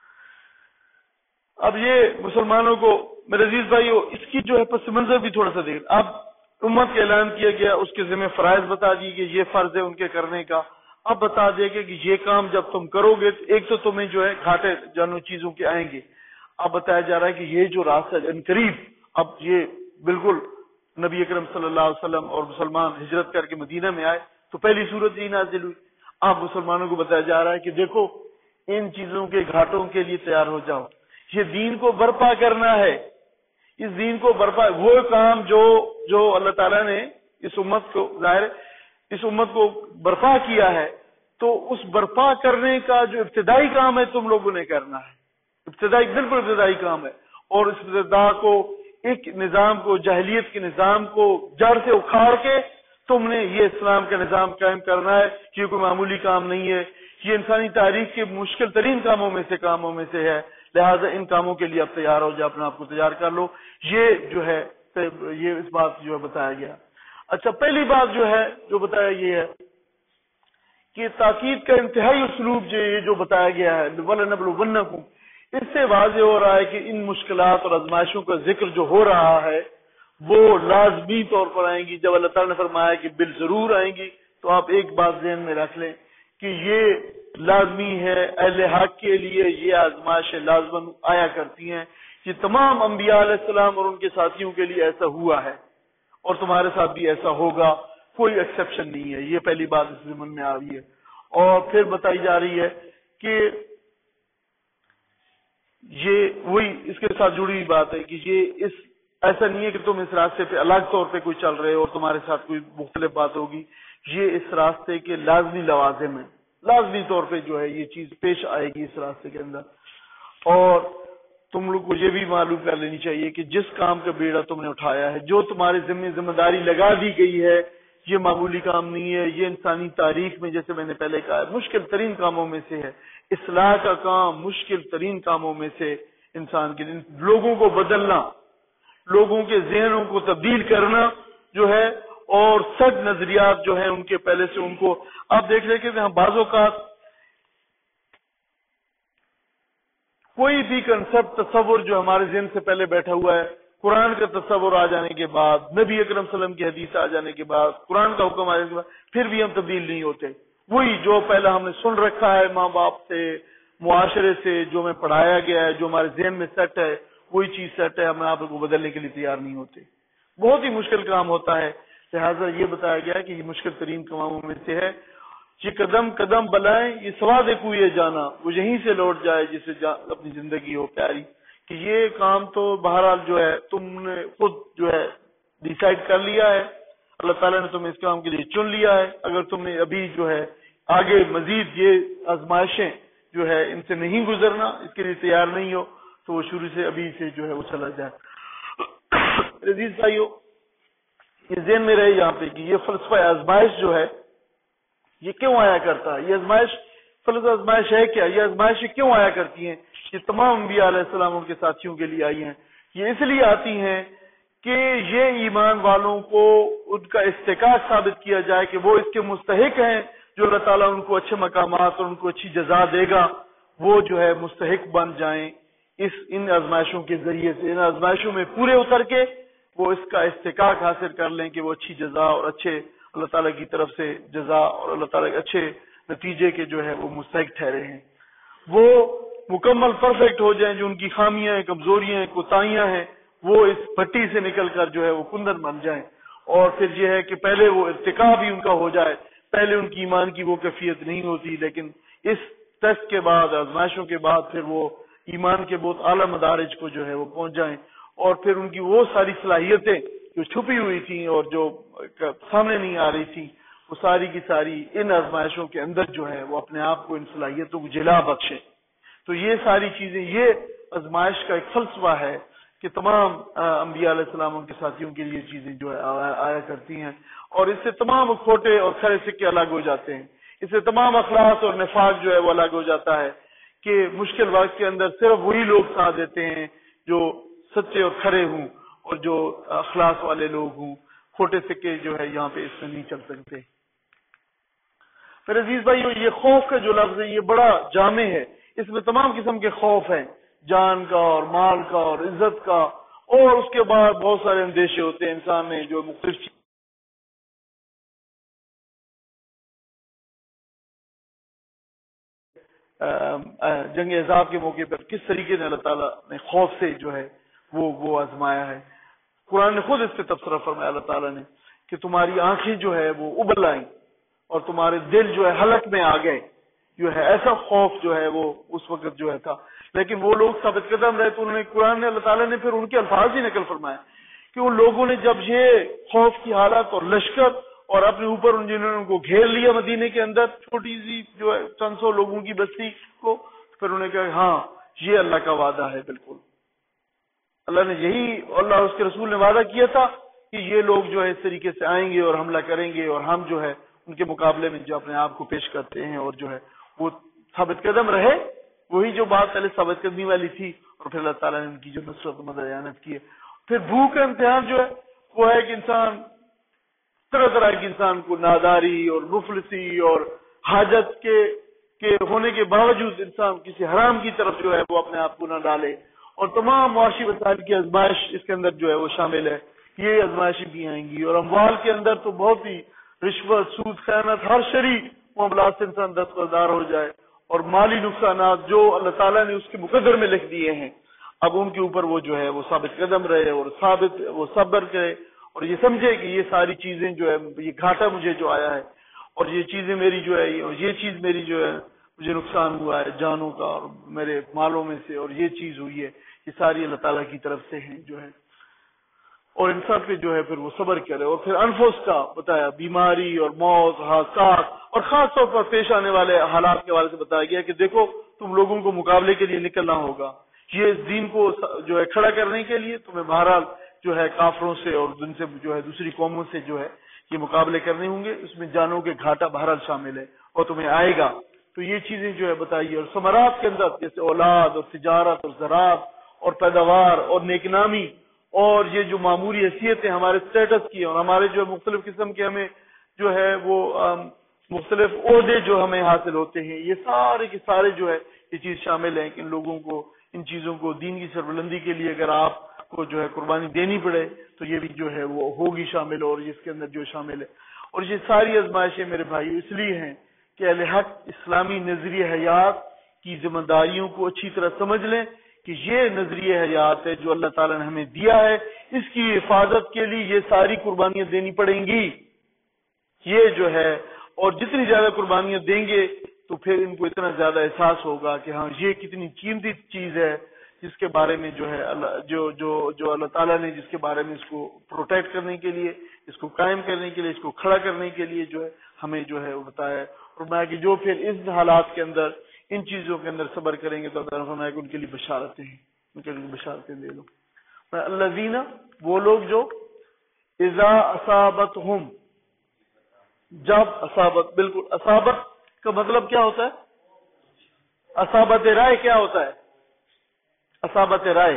اب یہ مسلمانوں کو، میرے عزیز بھائیو، اس کی جو ہے پس منظر بھی تھوڑا سا دیکھ، اب امت کا اعلان کیا گیا، اس کے ذمہ فرائض بتا دیے کہ یہ فرض ہے ان کے کرنے کا، اب بتا دیا گیا کہ یہ کام جب تم کرو گے ایک تو تمہیں جو ہے گھاٹے جانو چیزوں کے آئیں گے، اب بتایا جا رہا ہے کہ یہ جو راستہ ان قریب، اب یہ بالکل نبی اکرم صلی اللہ علیہ وسلم اور مسلمان ہجرت کر کے مدینہ میں آئے تو پہلی صورت یہ نازل ہوئی، اب مسلمانوں کو بتایا جا رہا ہے کہ دیکھو ان چیزوں کے گھاٹوں کے لیے تیار ہو جاؤ، یہ دین کو برپا کرنا ہے، اس دین کو برپا، وہ کام جو اللہ تعالیٰ نے اس امت کو، ظاہر اس امت کو برپا کیا ہے، تو اس برپا کرنے کا جو ابتدائی کام ہے تم لوگوں نے کرنا ہے، بالکل ابتدائی کام ہے، اور اس ابتدا کو، ایک نظام کو، جاہلیت کے نظام کو جڑ سے اکھاڑ کے تم نے یہ اسلام کا نظام قائم کرنا ہے، یہ کوئی معمولی کام نہیں ہے، یہ انسانی تاریخ کے مشکل ترین کاموں میں سے ہے، لہٰذا ان کاموں کے لیے آپ تیار ہو جائے، اپنے آپ کو تیار کر لو. یہ جو ہے یہ اس بات جو ہے بتایا گیا. اچھا، پہلی بات جو ہے جو بتایا یہ ہے کہ تاکید کا انتہائی اسلوب جو بتایا گیا ہے وَلَنَبْلُوَنَّكُمْ، اس سے واضح ہو رہا ہے کہ ان مشکلات اور آزمائشوں کا ذکر جو ہو رہا ہے وہ لازمی طور پر آئیں گی. جب اللہ تعالیٰ نے فرمایا کہ بالضرور آئیں گی، تو آپ ایک بات ذہن میں رکھ لیں کہ یہ لازمی ہے اہل حق کے لیے. یہ آزمائشیں لازماً آیا کرتی ہیں. یہ تمام انبیاء علیہ السلام اور ان کے ساتھیوں کے لیے ایسا ہوا ہے اور تمہارے ساتھ بھی ایسا ہوگا، کوئی ایکسیپشن نہیں ہے. یہ پہلی بات اس ضمن میں آ رہی ہے. اور پھر بتائی جا رہی ہے کہ یہ وہی اس کے ساتھ جڑی ہوئی بات ہے کہ یہ ایسا نہیں ہے کہ تم اس راستے پہ الگ طور پہ کوئی چل رہے ہو اور تمہارے ساتھ کوئی مختلف بات ہوگی. یہ اس راستے کے لازمی لوازم ہیں، لازمی طور پہ جو ہے یہ چیز پیش آئے گی اس راستے کے اندر. اور تم لوگ کو یہ بھی معلوم کر لینی چاہیے کہ جس کام کا بیڑا تم نے اٹھایا ہے، جو تمہارے ذمہ داری لگا دی گئی ہے، یہ معمولی کام نہیں ہے. یہ انسانی تاریخ میں، جیسے میں نے پہلے کہا، مشکل ترین کاموں میں سے ہے. اصلاح کا کام مشکل ترین کاموں میں سے انسان کے لیے، لوگوں کو بدلنا، لوگوں کے ذہنوں کو تبدیل کرنا جو ہے، اور سچ نظریات جو ہیں ان کے پہلے سے ان کو آپ دیکھ رہے کہ بعض اوقات کوئی بھی کنسپٹ تصور جو ہمارے ذہن سے پہلے بیٹھا ہوا ہے، قرآن کا تصور آ جانے کے بعد، نبی اکرم صلی اللہ علیہ وسلم کی حدیث آ جانے کے بعد، قرآن کا حکم آ جانے کے بعد، پھر بھی ہم تبدیل نہیں ہوتے. وہی جو پہلا ہم نے سن رکھا ہے ماں باپ سے، معاشرے سے، جو ہمیں پڑھایا گیا ہے، جو ہمارے ذہن میں سیٹ ہے، وہی چیز سیٹ ہے. ہم آپ کو بدلنے کے لیے تیار نہیں ہوتے. بہت ہی مشکل کام ہوتا ہے. لہٰذا یہ بتایا گیا کہ یہ مشکل ترین کاموں میں سے ہے. یہ قدم قدم بلائیں، یہ سواد کوئی جانا، وہ یہیں سے لوٹ جائے جسے اپنی زندگی ہو پیاری. کہ یہ کام تو بہرحال جو ہے تم نے خود جو ہے ڈیسائیڈ کر لیا ہے، اللہ تعالیٰ نے تمہیں اس کام کے لیے چن لیا ہے. اگر تم نے ابھی جو ہے آگے مزید یہ آزمائشیں جو ہے ان سے نہیں گزرنا، اس کے لیے تیار نہیں ہو، تو وہ شروع سے ابھی سے جو ہے وہ چلا جائے. عزیز بھائیو، یہ ذہن میں رہے یہاں پہ کہ یہ فلسفہ آزمائش جو ہے یہ کیوں آیا کرتا ہے. یہ آزمائش فلسفہ آزمائش ہے کیا؟ یہ آزمائشیں کیوں آیا کرتی ہیں؟ یہ تمام انبیاء علیہ السلام ان کے ساتھیوں کے لیے آئی ہیں. یہ اس لیے آتی ہیں کہ یہ ایمان والوں کو ان کا استحقاق ثابت کیا جائے کہ وہ اس کے مستحق ہیں. جو اللہ تعالیٰ ان کو اچھے مقامات اور ان کو اچھی جزا دے گا، وہ جو ہے مستحق بن جائیں ان آزمائشوں کے ذریعے سے. ان آزمائشوں میں پورے اتر کے وہ اس کا استحقاق حاصل کر لیں کہ وہ اچھی جزا اور اچھے اللہ تعالیٰ کی طرف سے جزا اور اللہ تعالیٰ کے اچھے نتیجے کے جو ہے وہ مستحق ٹھہرے ہیں. وہ مکمل پرفیکٹ ہو جائیں. جو ان کی خامیاں ہیں، کمزوریاں ہیں، کوتاہیاں ہیں، وہ اس پٹی سے نکل کر جو ہے وہ کندن بن جائیں. اور پھر یہ ہے کہ پہلے وہ ارتقا بھی ان کا ہو جائے. پہلے ان کی ایمان کی وہ کیفیت نہیں ہوتی، لیکن اس ٹیسٹ کے بعد، آزمائشوں کے بعد، پھر وہ ایمان کے بہت اعلیٰ مدارج کو جو ہے وہ پہنچ جائیں. اور پھر ان کی وہ ساری صلاحیتیں جو چھپی ہوئی تھیں اور جو سامنے نہیں آ رہی تھی، وہ ساری کی ساری ان آزمائشوں کے اندر جو ہے وہ اپنے آپ کو ان صلاحیتوں کو جلا بخشیں. تو یہ ساری چیزیں، یہ آزمائش کا ایک فلسفہ ہے کہ تمام انبیاء علیہ السلام ان کے ساتھیوں کے لیے چیزیں جو ہے آیا کرتی ہیں. اور اس سے تمام کھوٹے اور کھرے سکے الگ ہو جاتے ہیں. اس سے تمام اخلاص اور نفاق جو ہے وہ الگ ہو جاتا ہے کہ مشکل وقت کے اندر صرف وہی لوگ ساتھ دیتے ہیں جو سچے اور کھرے ہوں اور جو اخلاص والے لوگ ہوں. کھوٹے سکے جو ہے یہاں پہ اس میں نہیں چل سکتے. پھر عزیز بھائیو، یہ خوف کا جو لفظ ہے یہ بڑا جامع ہے. اس میں تمام قسم کے خوف ہیں، جان کا اور مال کا اور عزت کا، اور اس کے بعد بہت سارے اندیشے ہوتے ہیں انسان میں جو مختلف جنگ احزاب کے موقع پر کس طریقے سے اللہ تعالیٰ نے خوف سے جو ہے وہ آزمایا ہے. قرآن نے خود اس پہ تبصرہ فرمایا اللہ تعالیٰ نے کہ تمہاری آنکھیں جو ہے وہ ابل آئیں اور تمہارے دل جو ہے حلق میں آ گئے. جو ہے ایسا خوف جو ہے وہ اس وقت جو ہے تھا. لیکن وہ لوگ ثابت قدم رہے تو انہوں نے قرآن نے اللہ تعالیٰ نے پھر ان کے الفاظ ہی نقل فرمایا کہ ان لوگوں نے جب یہ خوف کی حالت اور لشکر اور اپنے اوپر جنہوں نے ان کو گھیر لیا مدینے کے اندر چھوٹی سی جو ہے چند سو لوگوں کی بستی کو، پھر انہوں نے کہا ہاں یہ اللہ کا وعدہ ہے. بالکل اللہ نے یہی، اللہ اس کے رسول نے وعدہ کیا تھا کہ یہ لوگ جو ہے اس طریقے سے آئیں گے اور حملہ کریں گے، اور ہم جو ہے ان کے مقابلے میں جو اپنے آپ کو پیش کرتے ہیں اور جو ہے وہ ثابت قدم رہے وہی جو بات پہلے ثابت کرنے والی تھی، اور پھر اللہ تعالیٰ نے ان کی جو نصرت و مدد اعانت کی ہے۔ پھر بھوک کا امتحان جو ہے وہ ہے کہ انسان طرح طرح کی انسان کو ناداری اور مفلسی اور حاجت کے ہونے کے باوجود انسان کسی حرام کی طرف جو ہے وہ اپنے آپ کو نہ ڈالے، اور تمام معاشی وسائل کی آزمائش اس کے اندر جو ہے وہ شامل ہے، یہ آزمائشیں بھی آئیں گی۔ اور اموال کے اندر تو بہت ہی رشوت، سود، خیانت، ہر شرعی معاملات سے انسان دستبردار ہو جائے، اور مالی نقصانات جو اللہ تعالیٰ نے اس کے مقدر میں لکھ دیے ہیں اب ان کے اوپر وہ جو ہے وہ ثابت قدم رہے اور وہ صبر کرے، اور یہ سمجھے کہ یہ ساری چیزیں جو ہے یہ گھاٹا مجھے جو آیا ہے، اور یہ چیزیں میری جو ہے اور یہ چیز میری جو ہے مجھے نقصان ہوا ہے جانوں کا اور میرے مالوں میں سے، اور یہ چیز ہوئی ہے، یہ ساری اللہ تعالیٰ کی طرف سے ہیں جو ہے، اور ان سب پہ جو ہے پھر وہ صبر کرے۔ اور پھر انفس کا بتایا، بیماری اور موت، حادثات، اور خاص طور پر پیش آنے والے حالات کے حوالے سے بتایا گیا کہ دیکھو تم لوگوں کو مقابلے کے لیے نکلنا ہوگا، یہ اس دین کو جو ہے کھڑا کرنے کے لیے تمہیں بہرحال جو ہے کافروں سے اور جن سے جو ہے دوسری قوموں سے جو ہے یہ مقابلے کرنے ہوں گے، اس میں جانوں کے گھاٹا بہرحال شامل ہے اور تمہیں آئے گا۔ تو یہ چیزیں جو ہے بتائیے، اور ثمرات کے اندر جیسے اولاد اور تجارت اور زراعت اور پیداوار اور نیک نامی، اور یہ جو معمولی حیثیتیں ہمارے سٹیٹس کی اور ہمارے جو مختلف قسم کے ہمیں جو ہے وہ مختلف عہدے جو ہمیں حاصل ہوتے ہیں، یہ سارے کے سارے جو ہے یہ چیز شامل ہے کہ ان لوگوں کو ان چیزوں کو دین کی سربلندی کے لیے اگر آپ کو جو ہے قربانی دینی پڑے تو یہ بھی جو ہے وہ ہوگی شامل، اور اس کے اندر جو شامل ہے۔ اور یہ ساری آزمائشیں میرے بھائی اس لیے ہیں کہ اہل حق اسلامی نظریہ حیات کی ذمہ داریوں کو اچھی طرح سمجھ لیں کہ یہ نظریہ حیات ہے جو اللہ تعالیٰ نے ہمیں دیا ہے، اس کی حفاظت کے لیے یہ ساری قربانیاں دینی پڑیں گی، یہ جو ہے، اور جتنی زیادہ قربانیاں دیں گے تو پھر ان کو اتنا زیادہ احساس ہوگا کہ ہاں یہ کتنی قیمتی چیز ہے جس کے بارے میں جو ہے جو اللہ تعالیٰ نے جس کے بارے میں اس کو پروٹیکٹ کرنے کے لیے، اس کو قائم کرنے کے لیے، اس کو کھڑا کرنے کے لیے جو ہے ہمیں جو ہے وہ بتایا ہے، اور میں کہ جو پھر اس حالات کے اندر ان چیزوں کے اندر صبر کریں گے تو اللہ فرمایا کہ ان کے لیے بشارتیں ہیں، ان کے لیے بشارتیں دے دو۔ الذین، وہ لوگ جو اذا اصابتہم، جب اصابت، بالکل اصابت کا مطلب کیا ہوتا ہے؟ اصابت رائے کیا ہوتا ہے؟ اصابت رائے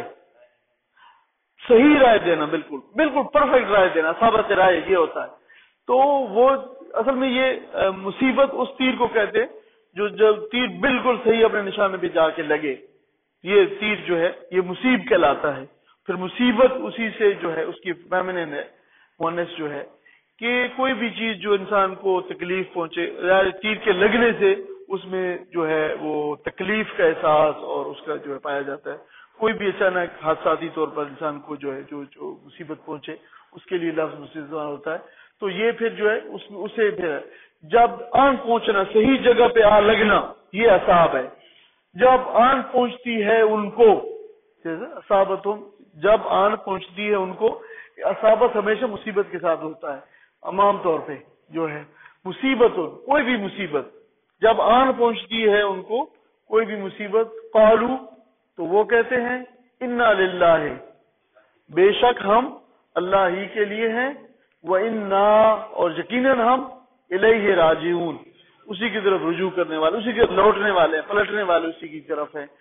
صحیح رائے دینا، بالکل بالکل پرفیکٹ رائے دینا، اصابت رائے یہ ہوتا ہے۔ تو وہ اصل میں یہ مصیبت اس تیر کو کہتے ہیں جو جب تیر بالکل صحیح اپنے نشانے پہ جا کے لگے، یہ تیر جو ہے یہ مصیب کہلاتا ہے۔ پھر مصیبت اسی سے جو ہے اس کی فیمنن ہے، مؤنث جو ہے، کہ کوئی بھی چیز جو انسان کو تکلیف پہنچے، تیر کے لگنے سے اس میں جو ہے وہ تکلیف کا احساس اور اس کا جو ہے پایا جاتا ہے۔ کوئی بھی اچانک حادثاتی طور پر انسان کو جو ہے جو مصیبت پہنچے اس کے لیے لفظ مصیبت ہوتا ہے۔ تو یہ پھر جو ہے اسے پھر جب آن پہنچنا، صحیح جگہ پہ آ لگنا، یہ اصاب ہے۔ جب آن پہنچتی ہے ان کو، اصابتہم، جب آن پہنچتی ہے ان کو، اصابت ہمیشہ مصیبت کے ساتھ ہوتا ہے عام طور پہ جو ہے مصیبت، کوئی بھی مصیبت جب آن پہنچتی ہے ان کو، کوئی بھی مصیبت، قالو، تو وہ کہتے ہیں انا للہ، بے شک ہم اللہ ہی کے لیے ہیں، وَإِنَّا، اور یقیناً ہم الیہ راجعون، اسی کی طرف رجوع کرنے والے، اسی کی طرف لوٹنے والے، پلٹنے والے اسی کی طرف ہیں۔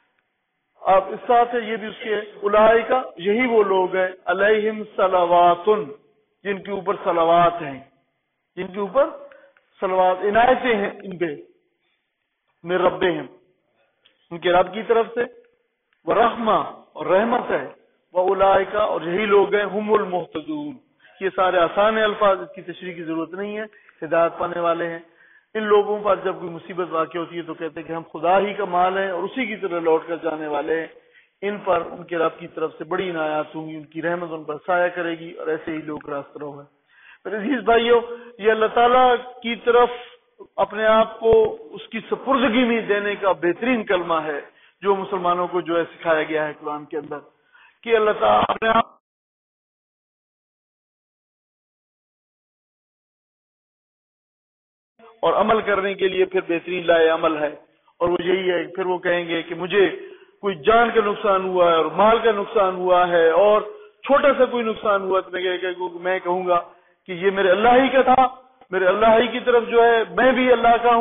آپ اس ساتھ یہ بھی اس کے اولئک، یہی وہ لوگ ہیں، علیہم صلوات، جن کے اوپر صلوات ہیں، جن کے اوپر صلوات عنایتیں ہیں ان پہ، من ربہم، ان کے رب کی طرف سے، ورحمہ، اور رحمت ہے، وَأُولَئِكَ، اور یہی لوگ ہیں، ہم المہتدون۔ یہ سارے آسان الفاظ، اس کی تشریح کی ضرورت نہیں ہے، ہدایت پانے والے ہیں۔ ان لوگوں پر جب کوئی مصیبت واقع ہوتی ہے تو کہتے ہیں کہ ہم خدا ہی کا مال ہیں اور اسی کی طرح لوٹ کر جانے والے ہیں، ان پر ان کے رب کی طرف سے بڑی عنایات ہوں گی، ان کی رحمت ان پر سایہ کرے گی، اور ایسے ہی لوگ راست رو ہیں۔ پھر عزیز بھائیو، یہ اللہ تعالیٰ کی طرف اپنے آپ کو اس کی سپردگی میں دینے کا بہترین کلمہ ہے جو مسلمانوں کو جو ہے سکھایا گیا ہے قرآن کے اندر، کہ اللہ تعالیٰ اپنے آپ اور عمل کرنے کے لیے پھر بہترین لائے عمل ہے، اور وہ یہی ہے، پھر وہ کہیں گے کہ مجھے کوئی جان کا نقصان ہوا ہے اور مال کا نقصان ہوا ہے اور چھوٹا سا کوئی نقصان ہوا تو میں کہوں گا کہ یہ میرے اللہ ہی کا تھا، میرے اللہ ہی کی طرف جو ہے، میں بھی اللہ کا ہوں،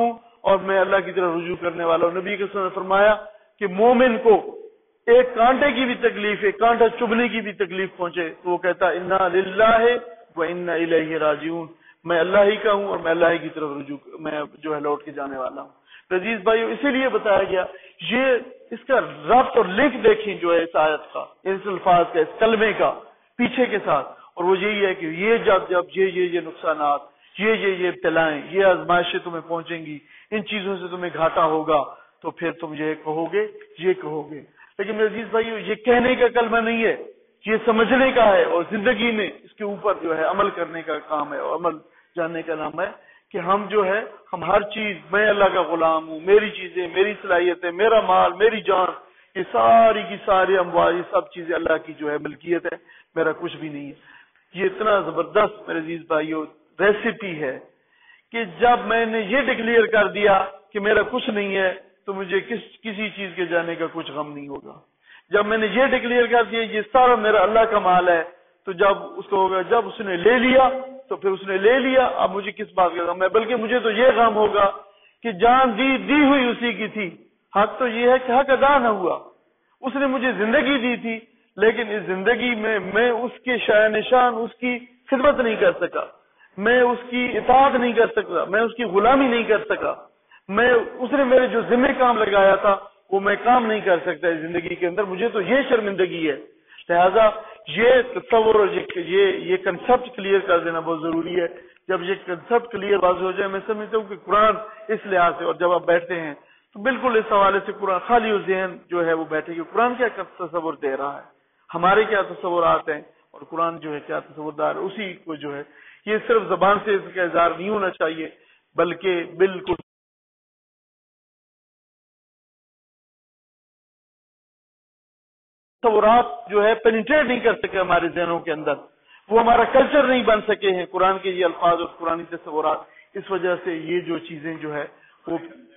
اور میں اللہ کی طرف رجوع کرنے والا ہوں. نبی کے وسلم نے فرمایا کہ مومن کو ایک کانٹے کی بھی تکلیف، ایک کانٹا چبھنے کی بھی تکلیف پہنچے تو وہ کہتا ہے انا للہ و انا الیہ راجعون، میں اللہ ہی کا ہوں اور میں اللہ ہی کی طرف رجوع میں جو ہے لوٹ کے جانے والا ہوں. عزیز بھائیو، اسی لیے بتایا گیا، یہ اس کا ربط اور لنک دیکھیں جو ہے اس آیت کا، اس الفاظ کا، اس کلمے کا پیچھے کے ساتھ، اور وہ یہی ہے کہ یہ جب یہ نقصانات، یہ ابتلائیں، یہ آزمائشیں تمہیں پہنچیں گی، ان چیزوں سے تمہیں گھاٹا ہوگا، تو پھر تم یہ کہو گے. لیکن میرے عزیز بھائیو، یہ کہنے کا کلمہ نہیں ہے، یہ سمجھنے کا ہے، اور زندگی میں اس کے اوپر جو ہے عمل کرنے کا کام ہے، اور عمل جاننے کا نام ہے کہ ہم جو ہے، ہم ہر چیز، میں اللہ کا غلام ہوں، میری چیزیں، میری صلاحیتیں، میرا مال، میری جان، یہ ساری کی ساری اموال، یہ سب چیزیں اللہ کی جو ہے ملکیت ہے، میرا کچھ بھی نہیں ہے. یہ اتنا زبردست میرے عزیز بھائیو ریسیپی ہے کہ جب میں نے یہ ڈکلیئر کر دیا کہ میرا کچھ نہیں ہے تو مجھے کسی چیز کے جانے کا کچھ غم نہیں ہوگا. جب میں نے یہ ڈکلیئر کر دیا یہ سارا میرا اللہ کا مال ہے، تو جب اس کو ہوگا، جب اس نے لے لیا تو پھر اس نے لے لیا، اب مجھے کس بات کا غم ہے، بلکہ مجھے تو یہ غم ہوگا کہ جان دی ہوئی اسی کی تھی. حق تو یہ ہے کہ حق ادا نہ ہوا. اس نے مجھے زندگی دی تھی، لیکن اس زندگی میں اس کے شایع نشان، اس کی خدمت نہیں کر سکا، میں اس کی اطاعت نہیں کر سکتا، میں اس کی غلامی نہیں کر سکا، اس نے میرے جو ذمہ کام لگایا تھا وہ میں کام نہیں کر سکتا اس زندگی کے اندر. مجھے تو یہ شرمندگی ہے. لہذا یہ تصور اور یہ کنسپٹ کلیئر کر دینا بہت ضروری ہے. جب یہ کنسپٹ کلیئر واضح ہو جائے، میں سمجھتا ہوں کہ قرآن اس لحاظ سے، اور جب آپ بیٹھتے ہیں تو بالکل اس حوالے سے قرآن خالی و ذہن جو ہے وہ بیٹھے کہ قرآن کیا تصور دے رہا ہے، ہمارے کیا تصورات ہیں، اور قرآن جو ہے کیا تصور دار، اسی کو جو ہے یہ صرف زبان سے اس کا اظہار نہیں ہونا چاہیے، بلکہ بالکل تصورات جو ہے پینیٹریٹ نہیں کر سکے ہمارے ذہنوں کے اندر، وہ ہمارا کلچر نہیں بن سکے ہیں قرآن کے یہ الفاظ اور قرآنی تصورات. اس وجہ سے یہ جو چیزیں جو ہے وہ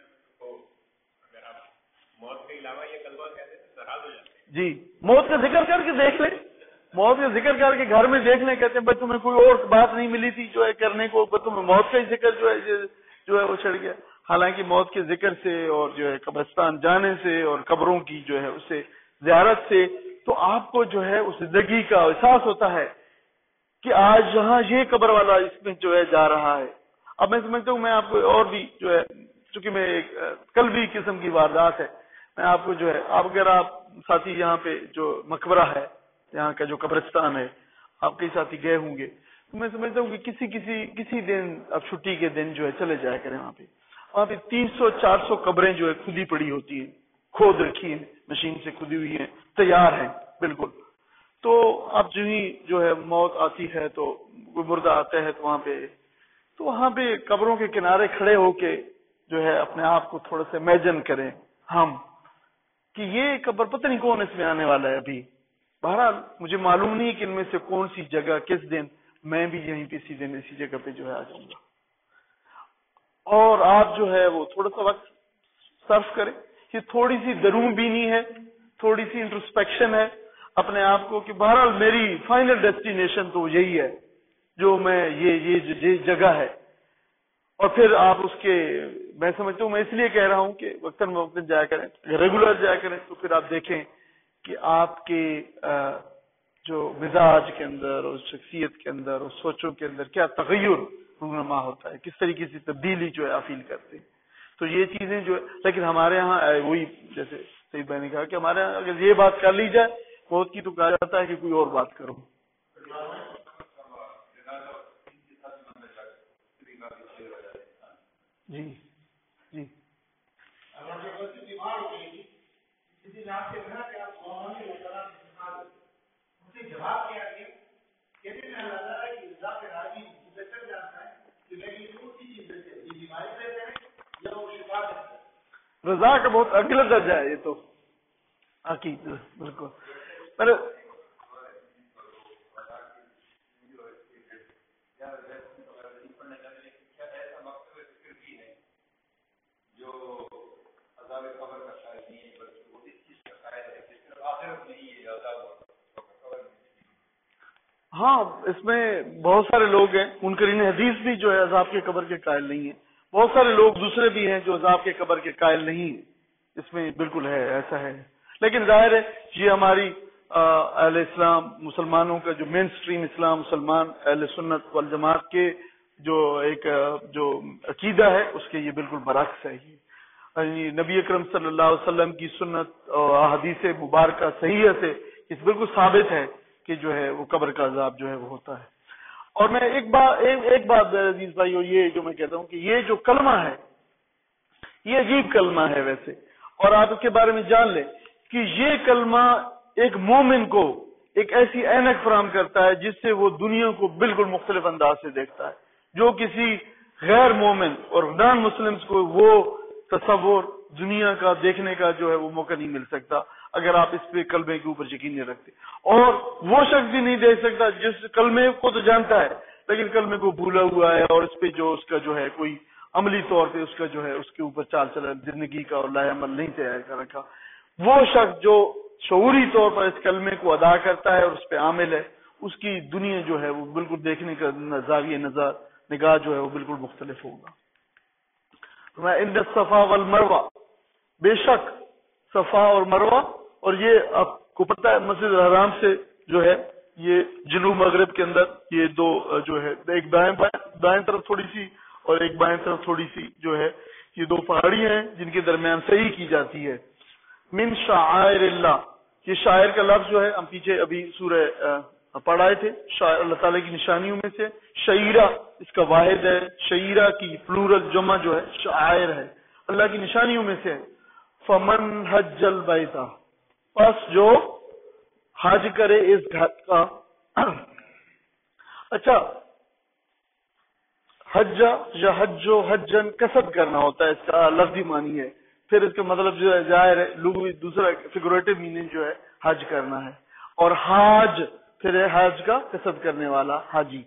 جی موت کا ذکر کر کے دیکھ لیں، موت کا ذکر کر کے گھر میں دیکھ لیں، کہتے ہیں بھائی تمہیں کوئی اور بات نہیں ملی تھی جو ہے کرنے کو، تمہیں موت کا ہی ذکر جو ہے وہ چڑھ گیا. حالانکہ موت کے ذکر سے اور جو ہے قبرستان جانے سے اور قبروں کی جو ہے اس سے زیارت سے تو آپ کو جو ہے اس زندگی کا احساس ہوتا ہے کہ آج یہاں یہ قبر والا اس میں جو ہے جا رہا ہے. اب میں سمجھتا ہوں میں آپ کو اور بھی جو ہے، چونکہ میں ایک قلبی قسم کی واردات ہے، میں آپ کو جو ہے، اگر آپ ساتھی یہاں پہ جو مقبرہ ہے یہاں کا جو قبرستان ہے، آپ کئی ساتھی گئے ہوں گے، تو میں سمجھتا ہوں کہ کسی دن اب چھٹی کے دن جو ہے چلے جایا کریں وہاں پہ 300-400 قبریں جو ہے کھدی پڑی ہوتی ہیں، کھود رکھی ہیں، مشین سے کھدی ہوئی ہیں، تیار ہیں بالکل. تو اب جو ہے موت آتی ہے تو کوئی مردہ آتا ہے تو وہاں پہ قبروں کے کنارے کھڑے ہو کے جو ہے اپنے آپ کو تھوڑا سا امیجن کریں ہم کہ یہ قبر پتہ نہیں کون اس میں آنے والا ہے ابھی. بہرحال مجھے معلوم نہیں کہ ان میں سے کون سی جگہ کس دن میں بھی یہیں پہ اسی جگہ پہ جو ہے آ جاؤں گا. اور آپ جو ہے وہ تھوڑا سا وقت صرف کریں. یہ تھوڑی سی درون بینی ہے، تھوڑی سی انٹروسپیکشن ہے اپنے آپ کو کہ بہرحال میری فائنل ڈیسٹینیشن تو یہی ہے جو میں یہ جگہ ہے. اور پھر آپ اس کے، میں سمجھتا ہوں، میں اس لیے کہہ رہا ہوں کہ وقتاً فوقتاً جایا کریں، ریگولر جایا کریں، تو پھر آپ دیکھیں کہ آپ کے جو مزاج کے اندر اور شخصیت کے اندر اور سوچوں کے اندر کیا تغیر رونما ہوتا ہے، کس طریقے سے تبدیلی جو ہے آپ فیل کرتے ہیں. تو یہ چیزیں جو ہے، لیکن ہمارے ہاں وہی جیسے سعید بھائی نے کہا کہ ہمارے یہاں اگر یہ بات کر لی جائے موت کی تو کہا جاتا ہے کہ کوئی اور بات کرو. جی جی رضا کا بہت اگلا درجہ ہے یہ تو عقید بالکل. پر ہاں اس میں بہت سارے لوگ ہیں، منکرین حدیث بھی جو ہے عذاب کے قبر کے قائل نہیں ہیں. بہت سارے لوگ دوسرے بھی ہیں جو عذاب کے قبر کے قائل نہیں، اس میں بالکل ہے، ایسا ہے، لیکن ظاہر ہے یہ ہماری اہل اسلام مسلمانوں کا جو مین سٹریم اسلام مسلمان اہل سنت والجماعت کے جو ایک جو عقیدہ ہے اس کے یہ بالکل برعکس ہے۔ یہ نبی اکرم صلی اللہ علیہ وسلم کی سنت اور احادیث مبارکہ صحیح سے اس بالکل ثابت ہے کہ جو ہے وہ قبر کا عذاب جو ہے وہ ہوتا ہے۔ اور میں ایک بات عزیز بھائیو، یہ جو میں کہتا ہوں کہ یہ جو کلمہ ہے یہ عجیب کلمہ ہے ویسے، اور آپ اس کے بارے میں جان لیں کہ یہ کلمہ ایک مومن کو ایک ایسی اینک فراہم کرتا ہے جس سے وہ دنیا کو بالکل مختلف انداز سے دیکھتا ہے، جو کسی غیر مومن اور نان مسلمز کو وہ تصور دنیا کا دیکھنے کا جو ہے وہ موقع نہیں مل سکتا اگر آپ اس پہ کلمے کے اوپر یقین نہیں رکھتے، اور وہ شخص بھی نہیں دیکھ سکتا جس کلمے کو تو جانتا ہے لیکن کلمے کو بھولا ہوا ہے اور اس پہ جو اس کا جو ہے کوئی عملی طور پہ اس کا جو ہے اس کے اوپر چال چلن زندگی کا اور لائے عمل نہیں تیار کر رکھا۔ وہ شخص جو شعوری طور پر اس کلمے کو ادا کرتا ہے اور اس پہ عامل ہے، اس کی دنیا جو ہے وہ بالکل دیکھنے کا زاویہ نگاہ جو ہے وہ بالکل مختلف ہوگا۔ ان الصفا والمروہ، بے شک صفا اور مروہ، اور یہ آپ کو پتہ ہے مسجد الحرام سے جو ہے یہ جنوب مغرب کے اندر یہ دو جو ہے ایک دائیں طرف تھوڑی سی اور ایک بائیں طرف تھوڑی سی جو ہے یہ دو پہاڑی ہیں جن کے درمیان صحیح کی جاتی ہے۔ من شعائر اللہ، یہ شاعر کا لفظ جو ہے ہم پیچھے ابھی سورہ پڑھائے تھے، شاعر اللہ تعالیٰ کی نشانیوں میں سے شعیرہ اس کا واحد ہے، شعیرہ کی پلورل جمع جو ہے شعائر ہے، اللہ کی نشانیوں میں سے ہے۔ فمن حج البیت، پس جو حج کرے اس گھر کا، اچھا حج یا حجو حجن کسب کرنا ہوتا ہے، اس کا لفظی معنی ہے، پھر اس کا مطلب جو ہے ظاہر ہے لغوی دوسرا فگوریٹو میننگ جو ہے حج کرنا ہے، اور حاج پھر ہے حج کا کسب کرنے والا حاجی۔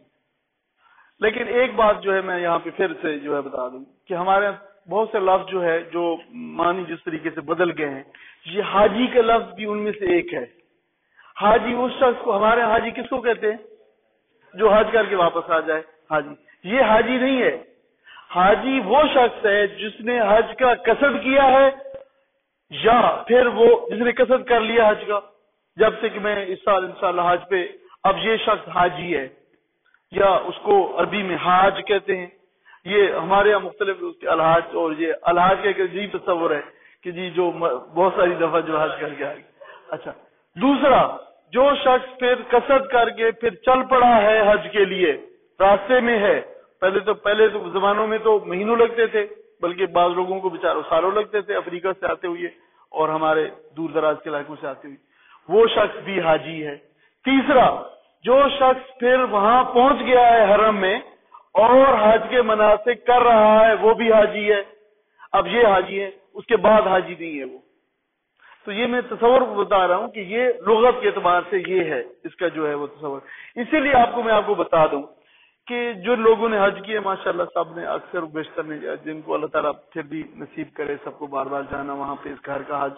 لیکن ایک بات جو ہے میں یہاں پہ پھر سے جو ہے بتا دوں کہ ہمارے بہت سے لفظ جو ہے جو معنی جس طریقے سے بدل گئے ہیں، یہ حاجی کا لفظ بھی ان میں سے ایک ہے۔ حاجی اس شخص کو، ہمارے حاجی کس کو کہتے ہیں؟ جو حج کر کے واپس آ جائے حاجی، یہ حاجی نہیں ہے۔ حاجی وہ شخص ہے جس نے حج کا قصد کیا ہے، یا پھر وہ جس نے قصد کر لیا حج کا، جب سے کہ میں اس سال انشاءاللہ حج پہ، اب یہ شخص حاجی ہے، یا اس کو عربی میں حاج کہتے ہیں۔ یہ ہمارے یہاں مختلف الحاج، اور یہ الحاج کا ایک عجیب تصور ہے کہ جی جو بہت ساری دفعہ جو حج کر کے آئے۔ اچھا، دوسرا جو شخص پھر قصد کر کے پھر چل پڑا ہے حج کے لیے، راستے میں ہے، پہلے تو زمانوں میں تو مہینوں لگتے تھے، بلکہ بعض لوگوں کو بیچاروں سالوں لگتے تھے افریقہ سے آتے ہوئے اور ہمارے دور دراز کے علاقوں سے آتے ہوئے، وہ شخص بھی حاجی ہے۔ تیسرا، جو شخص پھر وہاں پہنچ گیا ہے حرم میں اور حج کے مناسک کر رہا ہے، وہ بھی حاجی ہے۔ اب یہ حاجی ہے، اس کے بعد حاجی نہیں ہے وہ۔ تو یہ میں تصور بتا رہا ہوں کہ یہ لغت کے اعتبار سے یہ ہے اس کا جو ہے وہ تصور۔ اسی لیے میں آپ کو بتا دوں کہ جو لوگوں نے حج کیے ماشاءاللہ سب نے، اکثر بیشتر نے، جن کو اللہ تعالیٰ پھر بھی نصیب کرے سب کو بار بار جانا وہاں پہ اس گھر کا حج،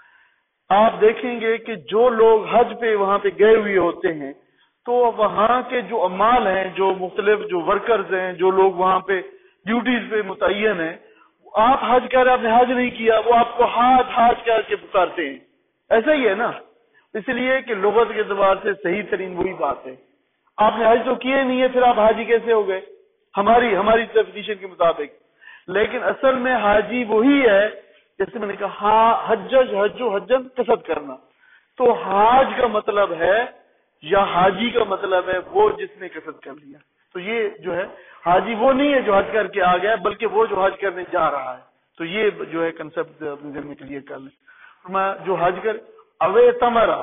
آپ دیکھیں گے کہ جو لوگ حج پہ وہاں پہ گئے ہوئے ہوتے ہیں تو وہاں کے جو عمال ہیں، جو مختلف جو ورکرز ہیں، جو لوگ وہاں پہ ڈیوٹیز پہ متعین ہیں، آپ حج کر رہے، آپ نے حج نہیں کیا، وہ آپ کو حاج کر کے پکارتے ہیں۔ ایسا ہی ہے نا، اس لیے کہ لغت کے اعتبار سے صحیح ترین وہی بات ہے۔ آپ نے حج تو کیے نہیں ہے، پھر آپ حاجی کیسے ہو گئے ہماری ڈیفینیشن کے مطابق؟ لیکن اصل میں حاجی وہی ہے، جیسے میں نے کہا حجن قصد کرنا، تو حاج کا مطلب ہے یا حاجی کا مطلب ہے وہ جس نے قصد کر لیا۔ تو یہ جو ہے حاجی وہ نہیں ہے جو حج کر کے آ گیا، بلکہ وہ جو حج کرنے جا رہا ہے۔ تو یہ جو ہے کنسپٹ اپنے ذہن میں کلیئر کر لیں۔ جو حج کر اوے تمرا،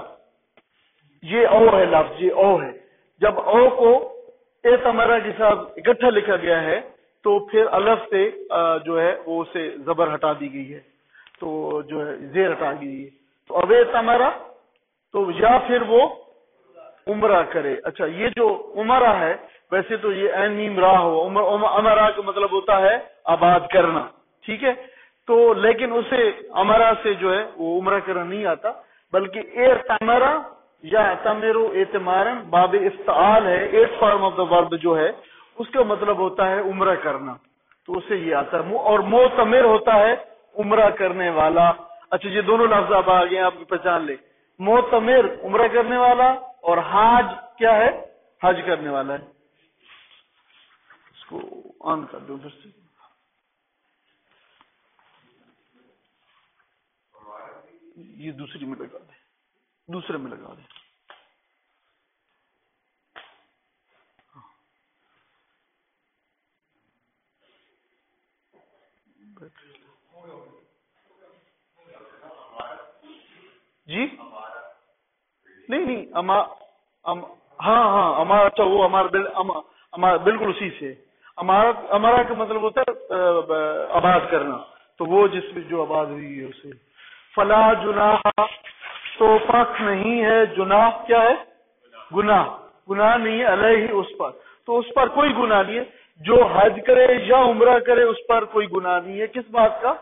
یہ او ہے لفظ، یہ او ہے۔ جب او کو اے تمرا کے ساتھ اکٹھا لکھا گیا ہے تو پھر الف سے جو ہے وہ اسے زبر ہٹا دی گئی ہے، تو جو ہے زیر ہٹا دی گئی ہے، تو اوے تمرا، تو یا پھر وہ عمرہ کرے۔ اچھا، یہ جو عمرہ ہے ویسے تو یہ عین میم را ہو، عمرہ کا مطلب ہوتا ہے آباد کرنا، ٹھیک ہے، تو لیکن اسے عمرہ سے جو ہے وہ عمرہ کرنا نہیں آتا، بلکہ اعتمرا یا تمرو اعتمارن باب افتعال ہے، ایٹ فارم آف دا ورب جو ہے اس کا مطلب ہوتا ہے عمرہ کرنا۔ تو اسے یہ آتا ہے. اور معتمر ہوتا ہے عمرہ کرنے والا. اچھا یہ دونوں لفظ اب آ گئے آپ پہچان لیں. معتمر عمرہ کرنے والا اور حاج کیا ہے؟ حج کرنے والا ہے. اس کو آن کر دو ادھر سے. یہ دوسری میں لگا دیں, دوسرے میں لگا دیں. جی نہیں ہاں ہمارا. اچھا وہ ہمارا بالکل اسی سے. ہمارا کا مطلب ہوتا ہے آباد کرنا, تو وہ جس میں جو آباد ہوئی ہے اسے. فلا جناح تو پاک نہیں ہے. جناح کیا ہے؟ گناہ. گناہ نہیں ہے علیہ اس پر, تو اس پر کوئی گناہ نہیں ہے. جو حج کرے یا عمرہ کرے اس پر کوئی گناہ نہیں ہے. کس بات کا؟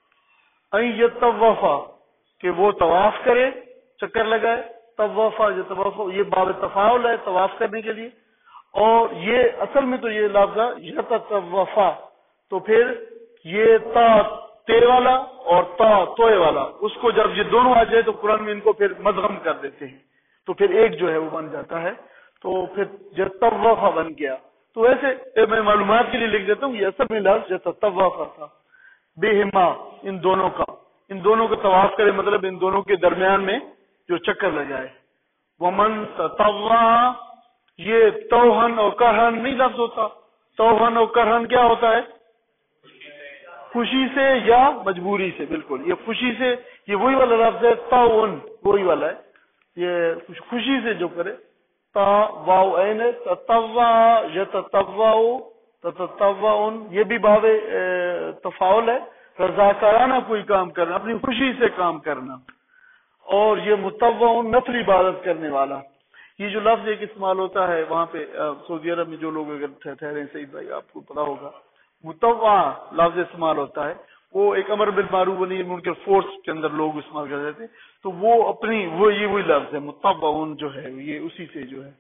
یطوفا کہ وہ طواف کرے, چکر لگائے. طوفا یہ باب تفاعل ہے طواف کرنے کے لیے. اور یہ اصل میں تو یہ لفظ یتطوفا, تو پھر یہ تا تے والا اور تا توئے والا, اس کو جب یہ دونوں آ جائے تو قرآن میں ان کو پھر مدغم کر دیتے ہیں, تو پھر ایک جو ہے وہ بن جاتا ہے. تو پھر یتطوفا بن گیا. تو ایسے میں معلومات کے لیے لکھ دیتا ہوں, یہ اصل میں لفظ یتطوفا تھا. بہما ان دونوں کا, ان دونوں کو طواف کرے مطلب ان دونوں کے درمیان میں جو چکر لگائے. ومن تطوع, یہ توہن اور کرہن نہیں لفظ ہوتا. توہن اور کرہن کیا ہوتا ہے؟ خوشی سے یا مجبوری سے. بالکل یہ خوشی سے, یہ وہی والا لفظ ہے. توہن وہی والا ہے, یہ خوشی سے جو کرے. تا واو عین تطوع یتطوع تتطوعن, یہ بھی باب تفاعل ہے. رضاکارانہ کوئی کام کرنا, اپنی خوشی سے کام کرنا. اور یہ متطوع نفل عبادت کرنے والا. یہ جو لفظ ایک استعمال ہوتا ہے وہاں پہ سعودی عرب میں, جو لوگ اگر ٹھہرے ہیں سعید بھائی آپ کو پتا ہوگا, متطوع لفظ استعمال ہوتا ہے. وہ ایک امر بالمعروف ونہی عن المنکر فورس کے اندر لوگ استعمال کر دیتے ہیں, تو وہ اپنی یہ وہی لفظ ہے. متطوع جو ہے یہ اسی سے جو ہے.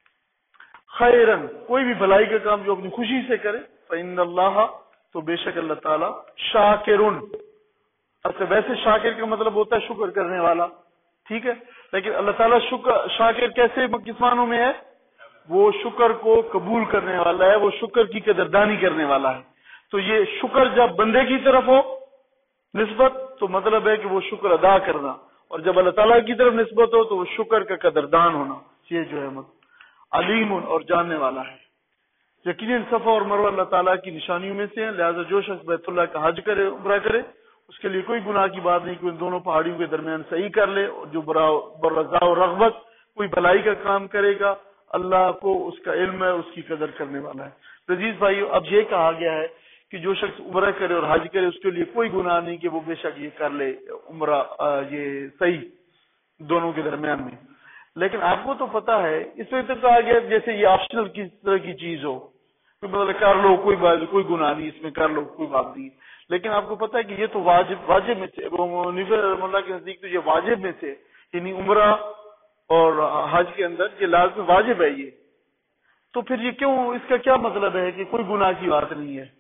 خیرن کوئی بھی بھلائی کا کام جو اپنی خوشی سے کرے. فإن اللہ تو بے شک اللہ تعالی شاکرن. اچھا ویسے شاکر کا مطلب ہوتا ہے شکر کرنے والا, ٹھیک ہے, لیکن اللہ تعالیٰ شاکر کیسے کس معنوں میں ہے؟ وہ شکر کو قبول کرنے والا ہے, وہ شکر کی قدردانی کرنے والا ہے. تو یہ شکر جب بندے کی طرف ہو نسبت تو مطلب ہے کہ وہ شکر ادا کرنا, اور جب اللہ تعالیٰ کی طرف نسبت ہو تو وہ شکر کا قدردان ہونا. یہ جو ہے علیم اور جاننے والا ہے. یقیناً صفا اور مروہ اللہ تعالیٰ کی نشانیوں میں سے ہیں, لہذا جو شخص بیت اللہ کا حج کرے عمرہ کرے اس کے لیے کوئی گناہ کی بات نہیں کہ ان دونوں پہاڑیوں کے درمیان صحیح کر لے. اور جو برضا و رغبت کوئی بھلائی کا کام کرے گا اللہ کو اس کا علم ہے, اس کی قدر کرنے والا ہے. عزیز بھائیو, اب یہ کہا گیا ہے کہ جو شخص عمرہ کرے اور حج کرے اس کے لیے کوئی گناہ نہیں کہ وہ بے شک یہ کر لے عمرہ یہ صحیح دونوں کے درمیان میں. لیکن آپ کو تو پتا ہے اس میں تو کہا گیا جیسے یہ آپشنل کس طرح کی چیز ہو, مطلب کر لو کوئی گناہ نہیں, اس میں کر لو کوئی بات نہیں. لیکن آپ کو پتا ہے کہ یہ تو واجب میں سے, رحمۃ اللہ کے نزدیک تو یہ واجب میں سے, یعنی عمرہ اور حج کے اندر یہ لازم واجب ہے یہ. تو پھر یہ کیوں, اس کا کیا مطلب ہے کہ کوئی گناہ کی بات نہیں ہے؟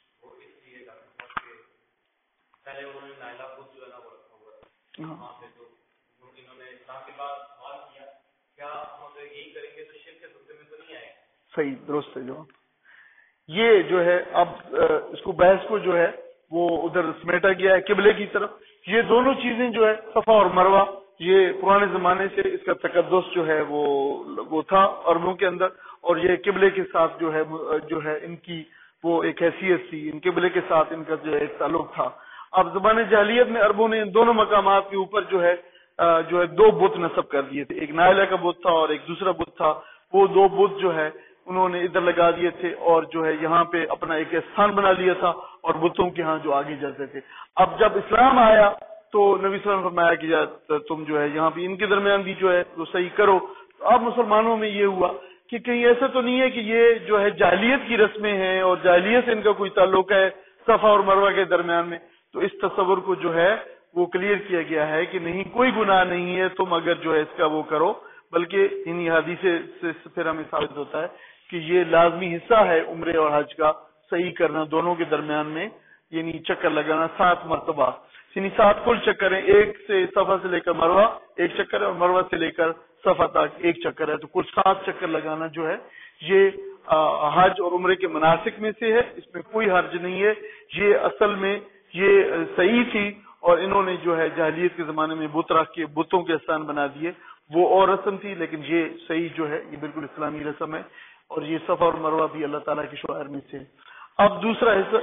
صحیح درست ہے جواب. یہ جو ہے اب اس کو بحث کو جو ہے وہ ادھر سمیٹا گیا ہے قبلے کی طرف. یہ دونوں چیزیں جو ہے صفا اور مروہ, یہ پرانے زمانے سے اس کا تقدس جو ہے وہ تھا عربوں کے اندر, اور یہ قبلے کے ساتھ جو ہے ان کی وہ ایک حیثیت تھی, ان قبلے کے ساتھ ان کا جو ہے ایک تعلق تھا. اب زبان جاہلیت میں عربوں نے ان دونوں مقامات کے اوپر جو ہے دو بت نصب کر دیے تھے. ایک نائلہ کا بت تھا اور ایک دوسرا بت تھا. وہ دو بت جو ہے انہوں نے ادھر لگا دیے تھے اور جو ہے یہاں پہ اپنا ایک استھان بنا لیا تھا, اور بتوں کے ہاں جو آگے جاتے تھے. اب جب اسلام آیا تو نبی صلی اللہ علیہ وسلم نے فرمایا کہ تم جو ہے یہاں بھی ان کے درمیان بھی جو ہے وہ صحیح کرو. تو اب مسلمانوں میں یہ ہوا کہ کہیں ایسا تو نہیں ہے کہ یہ جو ہے جاہلیت کی رسمیں ہیں اور جاہلیت سے ان کا کوئی تعلق ہے صفا اور مروہ کے درمیان میں. تو اس تصور کو جو ہے وہ کلیئر کیا گیا ہے کہ نہیں, کوئی گناہ نہیں ہے تم اگر جو ہے اس کا وہ کرو, بلکہ انہی حدیث سے پھر ہمیں ثابت ہوتا ہے کہ یہ لازمی حصہ ہے عمرے اور حج کا صحیح کرنا دونوں کے درمیان میں، یعنی چکر لگانا 7 مرتبہ، یعنی 7 کل چکر ہیں، ایک سے صفا سے لے کر مروہ ایک چکر ہے، اور مروہ سے لے کر صفا تک ایک چکر ہے، تو کل 7 چکر لگانا جو ہے یہ حج اور عمرے کے مناسک میں سے ہے، اس میں کوئی حرج نہیں ہے۔ یہ اصل میں یہ صحیح تھی، اور انہوں نے جو ہے جاہلیت کے زمانے میں بت رکھ کے بتوں کے استان بنا دیے، وہ اور رسم تھی، لیکن یہ صحیح جو ہے یہ بالکل اسلامی رسم ہے، اور یہ صفا اور مروہ بھی اللہ تعالیٰ کے شعائر میں سے ہے۔ اب دوسرا حصہ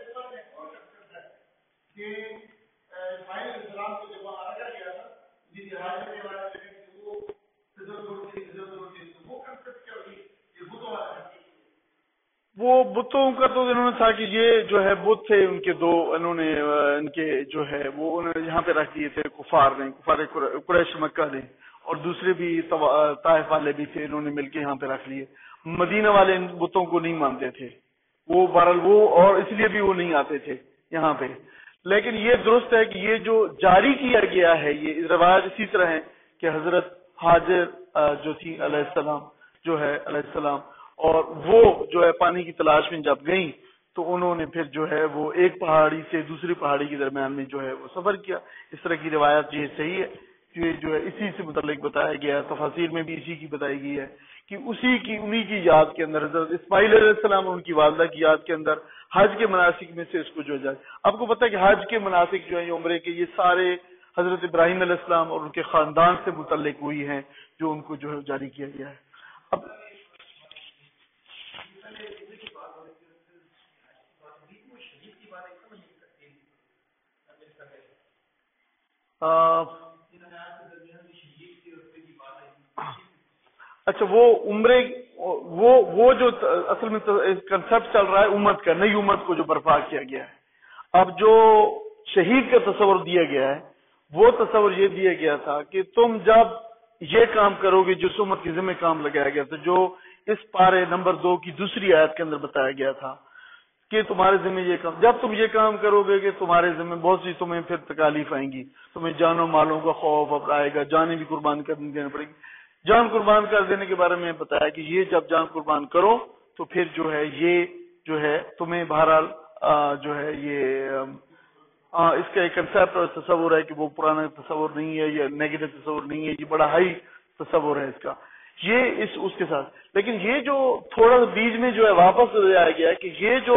وہ بتوں کا تو انہوں نے تھا کہ یہ جو ہے بت تھے ان کے دو، انہوں نے ان کے جو ہے وہ انہوں نے یہاں پہ رکھ دیے تھے کفار قریش مکہ نے، اور دوسرے بھی طائف والے بھی تھے، انہوں نے مل کے یہاں پہ رکھ لیے۔ مدینہ والے ان بتوں کو نہیں مانتے تھے، وہ بہرحال وہ، اور اس لیے بھی وہ نہیں آتے تھے یہاں پہ۔ لیکن یہ درست ہے کہ یہ جو جاری کیا گیا ہے، یہ روایت اسی طرح ہے کہ حضرت حاجر جو تھی علیہ السلام جو ہے علیہ السلام، اور وہ جو ہے پانی کی تلاش میں جب گئیں تو انہوں نے پھر جو ہے وہ ایک پہاڑی سے دوسری پہاڑی کے درمیان میں جو ہے وہ سفر کیا۔ اس طرح کی روایت یہ صحیح ہے کہ جو ہے اسی سے متعلق بتایا گیا ہے، تفاسیر میں بھی اسی کی بتائی گئی ہے کہ انہی کی یاد کے اندر حضرت اسماعیل علیہ السلام اور ان کی والدہ کی یاد کے اندر حج کے مناسک میں سے اس کو جو ہے آپ کو پتہ ہے کہ حج کے مناسک جو ہیں عمرے کے، یہ سارے حضرت ابراہیم علیہ السلام اور ان کے خاندان سے متعلق ہوئی ہیں جو ان کو جو ہے جاری کیا گیا ہے۔ اب اچھا، وہ عمرے وہ جو اصل میں کنسپٹ چل رہا ہے امت کا، نئی امت کو جو برپا کیا گیا ہے۔ اب جو شہید کا تصور دیا گیا ہے وہ تصور یہ دیا گیا تھا کہ تم جب یہ کام کرو گے جس امت کے ذمہ کام لگایا گیا تھا، جو اس پارے نمبر 2 کی دوسری آیت کے اندر بتایا گیا تھا کہ تمہارے ذمہ یہ کام، جب تم یہ کام کرو گے کہ تمہارے ذمہ بہت سی تمہیں پھر تکالیف آئیں گی، تمہیں جان و مالوں کا خوف اب آئے گا، جانیں بھی قربان کر دینا پڑے گی۔ جان قربان کر دینے کے بارے میں بتایا کہ یہ جب جان قربان کرو تو پھر جو ہے یہ جو ہے تمہیں بہرحال جو ہے یہ اس کا ایک کنسپٹ اور تصور ہے کہ وہ پرانا تصور نہیں ہے، یہ نیگیٹو تصور نہیں ہے، یہ بڑا ہائی تصور ہے اس کا، یہ اس کے ساتھ۔ لیکن یہ جو تھوڑا بیچ میں جو ہے واپس آیا گیا کہ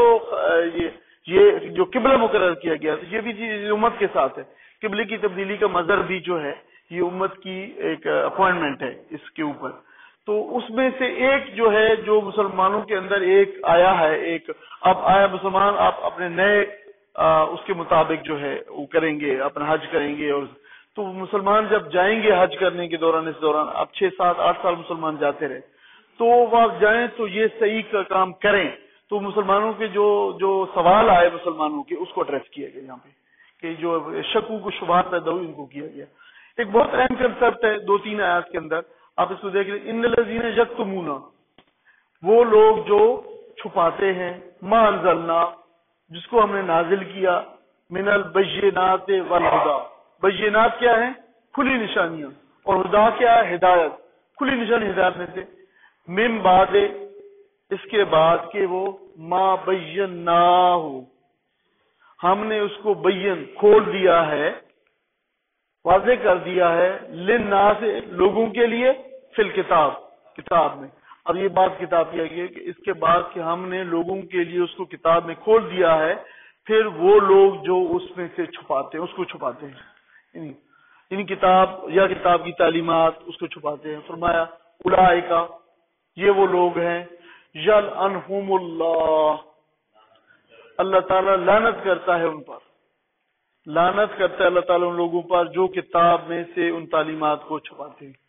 یہ جو قبلہ مقرر کیا گیا یہ بھی امت کے ساتھ ہے۔ قبلے کی تبدیلی کا مظہر بھی جو ہے یہ امت کی ایک اپوائنٹمنٹ ہے اس کے اوپر۔ تو اس میں سے ایک جو ہے جو مسلمانوں کے اندر ایک آیا ہے، ایک اب آیا مسلمان آپ اپنے نئے اس کے مطابق جو ہے وہ کریں گے، اپنا حج کریں گے، اور تو مسلمان جب جائیں گے حج کرنے کے دوران، اس دوران اب 6 7 8 سال مسلمان جاتے رہے تو وہاں جائیں تو یہ صحیح کا کام کریں۔ تو مسلمانوں کے جو سوال آئے مسلمانوں کے اس کو ایڈریس کیا گیا یہاں پہ کہ جو شکوک و شبہات پیدا ہوئی ان کو کیا گیا۔ ایک بہت اہم کنسپٹ ہے 2-3 آیات کے اندر، آپ اس کو دیکھ لیں، ان الذین یکتمون، وہ لوگ جو چھپاتے ہیں، ما انزلنا، جس کو ہم نے نازل کیا، من البینات والہدی، بینات کیا ہے؟ کھلی نشانیاں، اور ہدا کیا ہے؟ ہدایت، کھلی نشانی ہدایت میں سے، من بعد، اس کے بعد کہ وہ ما بیناہ، ہم نے اس کو بین کھول دیا ہے، واضح کر دیا ہے، للناس، لوگوں کے لیے، فی الکتاب، کتاب میں۔ اب یہ بات کتاب کی آئی ہے کہ اس کے بعد کہ ہم نے لوگوں کے لیے اس کو کتاب میں کھول دیا ہے، پھر وہ لوگ جو اس میں سے چھپاتے ہیں، اس کو چھپاتے ہیں، یعنی کتاب یا کتاب کی تعلیمات اس کو چھپاتے ہیں۔ فرمایا اولئک، یہ وہ لوگ ہیں، یلعنہم اللہ، اللہ تعالیٰ لعنت کرتا ہے ان پر، لعنت کرتا ہے اللہ تعالیٰ ان لوگوں پر جو کتاب میں سے ان تعلیمات کو چھپاتے ہیں۔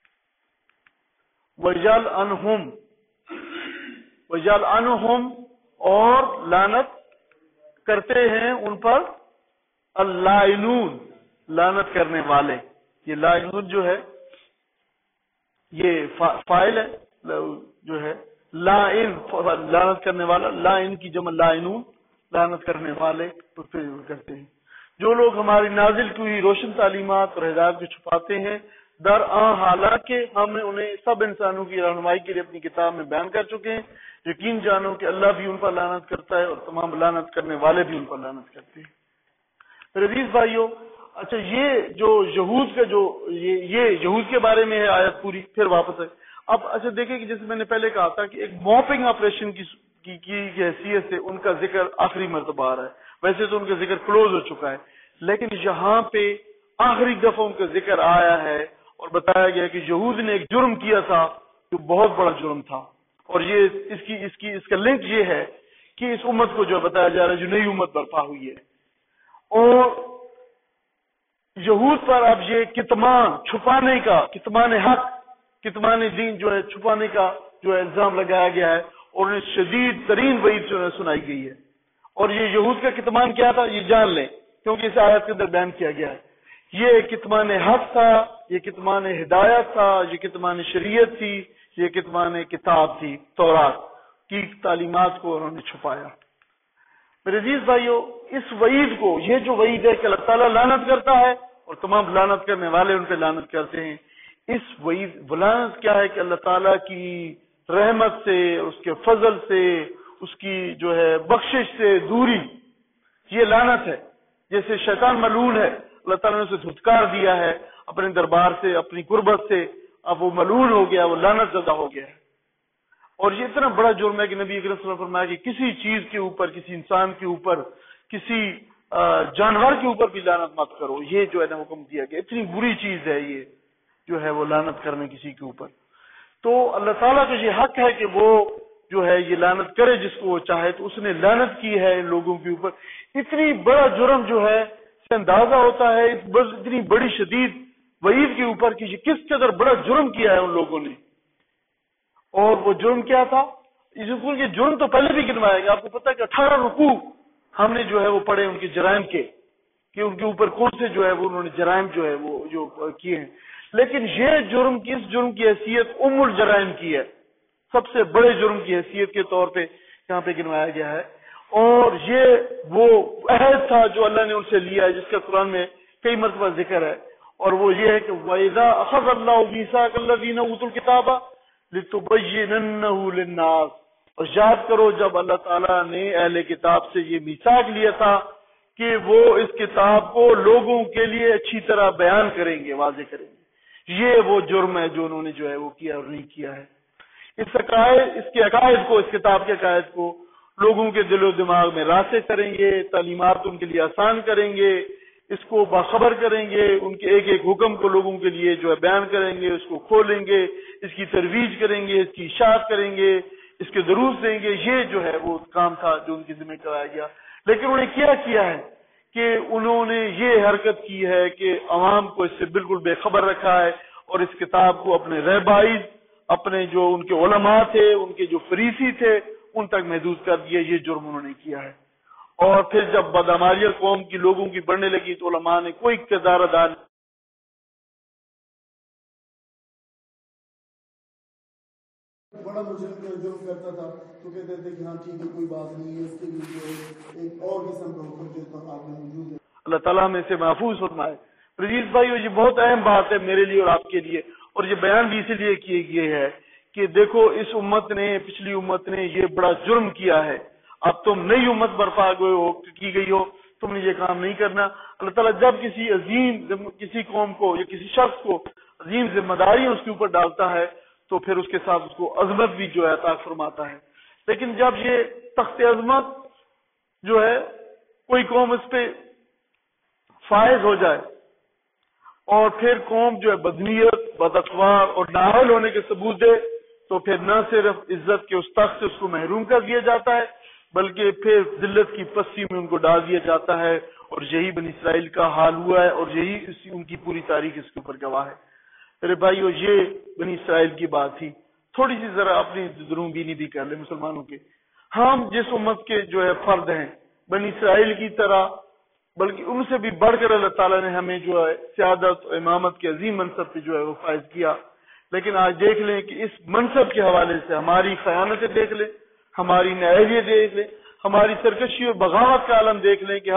وَيَلْعَنُهُمْ، اور لعنت کرتے ہیں ان پر اللَّائِنُونَ، لعنت کرنے والے۔ یہ لائنون جو ہے یہ فاعل ہے، جو ہے لائن، لعنت کرنے والا، لائن کی جمع لائنون، لعنت کرنے والے، تو پھر کرتے ہیں جو لوگ ہماری نازل کی ہوئی روشن تعلیمات اور ہدایت کو چھپاتے ہیں، حالانکہ ہم نے انہیں سب انسانوں کی رہنمائی کے لیے اپنی کتاب میں بیان کر چکے ہیں، یقین جانو کہ اللہ بھی ان پر لعنت کرتا ہے اور تمام لعنت کرنے والے بھی ان پر لعنت کرتے ہیں۔ میرے عزیز بھائیو، اچھا یہ جو یہود کا جو یہ یہود کے بارے میں ہے آیت پوری، پھر واپس ہے۔ اب اچھا دیکھیں کہ جیسے میں نے پہلے کہا تھا کہ ایک موپنگ آپریشن کی حیثیت سے ان کا ذکر آخری مرتبہ آ رہا ہے، ویسے تو ان کا ذکر کلوز ہو چکا ہے، لیکن یہاں پہ آخری دفعہ ان کا ذکر آیا ہے اور بتایا گیا کہ یہود نے ایک جرم کیا تھا جو بہت بڑا جرم تھا، اور یہ اس کا لنک یہ ہے کہ اس امت کو جو بتایا جا رہا ہے جو نئی امت برپا ہوئی ہے، اور یہود پر اب یہ کتمان حق کتمان دین جو ہے چھپانے کا جو ہے الزام لگایا گیا ہے، اور انہیں شدید ترین وعید جو ہے سنائی گئی ہے۔ اور یہ یہود کا کتمان کیا تھا یہ جان لیں، کیونکہ اس آیت کے اندر بیان کیا گیا ہے۔ یہ کتمان حق تھا، یہ کتمان ہدایت تھا، یہ کتمان شریعت تھی، یہ کتمان کتاب تھی، تورات کی تعلیمات کو انہوں نے چھپایا۔ میرے عزیز بھائیو، اس وعید کو، یہ جو وعید ہے کہ اللہ تعالیٰ لعنت کرتا ہے اور تمام لعنت کرنے والے ان پہ لعنت کرتے ہیں، اس وعید لعنت کیا ہے کہ اللہ تعالیٰ کی رحمت سے، اس کے فضل سے، اس کی جو ہے بخشش سے دوری، یہ لعنت ہے۔ جیسے شیطان ملعون ہے، اللہ تعالیٰ نے اسے دھتکار دیا ہے اپنے دربار سے، اپنی قربت سے، اب وہ ملعون ہو گیا، وہ لعنت زدہ ہو گیا ہے۔ اور یہ اتنا بڑا جرم ہے کہ نبی اکرم صلی اللہ علیہ وسلم نے فرمایا کہ کسی چیز کے اوپر، کسی انسان کے اوپر، کسی جانور کے اوپر بھی لعنت مت کرو، یہ جو ہے نا حکم دیا گیا۔ اتنی بری چیز ہے یہ جو ہے وہ لعنت کرنے کسی کے اوپر۔ تو اللہ تعالیٰ کا یہ حق ہے کہ وہ جو ہے یہ لعنت کرے جس کو وہ چاہے، تو اس نے لعنت کی ہے ان لوگوں کے اوپر۔ اتنی بڑا جرم جو ہے سے اندازہ ہوتا ہے اتنی بڑی شدید وعید کے اوپر کہ یہ کس قدر بڑا جرم کیا ہے ان لوگوں نے۔ اور وہ جرم کیا تھا؟ یہ جرم تو پہلے بھی گنوایا گیا، آپ کو پتا ہے کہ 18 رکوع ہم نے جو ہے وہ پڑھے ان کے جرائم کے، کہ ان کے اوپر کون سے جو ہے وہ انہوں نے جرائم جو ہے وہ جو کیے ہیں، لیکن یہ جرم اس جرم کی حیثیت ام الجرائم کی ہے، سب سے بڑے جرم کی حیثیت کے طور پہ یہاں پہ گنوایا گیا ہے۔ اور یہ وہ عہد تھا جو اللہ نے ان سے لیا ہے، جس کا قرآن میں کئی مرتبہ ذکر ہے، اور وہ یہ ہے کہ وَإِذَا أَخَذَ اللَّهُ مِيثَاقَ الَّذِينَ أُوتُوا الْكِتَابَ لِتُبَيِّنَنَّهُ لِلنَّاسِ، اور یاد کرو جب اللہ تعالیٰ نے اہل کتاب سے یہ میثاق لیا تھا کہ وہ اس کتاب کو لوگوں کے لیے اچھی طرح بیان کریں گے، واضح کریں گے۔ یہ وہ جرم ہے جو انہوں نے جو ہے وہ کیا اور نہیں کیا ہے۔ اس کے عقائد کو، اس کتاب کے عقائد کو لوگوں کے دل و دماغ میں راسخ کریں گے، تعلیمات ان کے لیے آسان کریں گے، اس کو باخبر کریں گے، ان کے ایک ایک حکم کو لوگوں کے لیے جو ہے بیان کریں گے، اس کو کھولیں گے، اس کی ترویج کریں گے، اس کی اشاعت کریں گے، اس کے دروس دیں گے۔ یہ جو ہے وہ کام تھا جو ان کی ذمہ کرایا گیا۔ لیکن انہوں نے کیا ہے کہ انہوں نے یہ حرکت کی ہے کہ عوام کو اس سے بالکل بے خبر رکھا ہے، اور اس کتاب کو اپنے رہبائز، اپنے جو ان کے علماء تھے، ان کے جو فریسی تھے، ان تک محدود کر دیا۔ یہ جرم انہوں نے کیا ہے۔ اور پھر جب بدعماریت قوم کی لوگوں کی بڑھنے لگی تو علماء نے کوئی کردار ادا نہیں۔ بڑا مجرم جرم کرتا تھا تو کہتے تھے کہ ہاں ٹھیک ہے کوئی بات نہیں ہے، اس کے لیے ایک اور قسم کا حکم جو آپ میں موجود ہے۔ اللہ تعالیٰ میں سے محفوظ فرمائے۔ عزیز بھائی، یہ بہت اہم بات ہے میرے لیے اور آپ کے لیے، اور یہ بیان بھی اسی لیے کیے گئے ہے کہ دیکھو اس امت نے، پچھلی امت نے یہ بڑا جرم کیا ہے، اب تم نئی امت برپا کی گئی ہو، تم نے یہ کام نہیں کرنا۔ اللہ تعالیٰ جب کسی قوم کو یا کسی شخص کو عظیم ذمہ داری اس کے اوپر ڈالتا ہے تو پھر اس کے ساتھ اس کو عظمت بھی جو ہے عطا فرماتا ہے۔ لیکن جب یہ تخت عظمت جو ہے کوئی قوم اس پہ فائز ہو جائے اور پھر قوم جو ہے بدنیت، بداخلاق اور نااہل ہونے کے ثبوت دے، تو پھر نہ صرف عزت کے اس تخت سے اس کو محروم کر دیا جاتا ہے، بلکہ پھر ذلت کی پستی میں ان کو ڈال دیا جاتا ہے۔ اور یہی بنی اسرائیل کا حال ہوا ہے، اور یہی ان کی پوری تاریخ اس کے اوپر گواہ ہے۔ میرے بھائیو، یہ بنی اسرائیل کی بات تھی۔ تھوڑی سی ذرا اپنی درون بینی بھی کر لیں مسلمانوں کے۔ ہم جس امت کے جو ہے فرد ہیں، بنی اسرائیل کی طرح، بلکہ ان سے بھی بڑھ کر اللہ تعالیٰ نے ہمیں جو ہے سیادت و امامت کے عظیم منصب پہ جو ہے وہ فائز کیا۔ لیکن آج دیکھ لیں کہ اس منصب کے حوالے سے ہماری خیانتیں دیکھ لیں، ہماری نااہلیت دیکھ لیں، ہماری سرکشی اور بغاوت کا عالم دیکھ لیں کہ ہم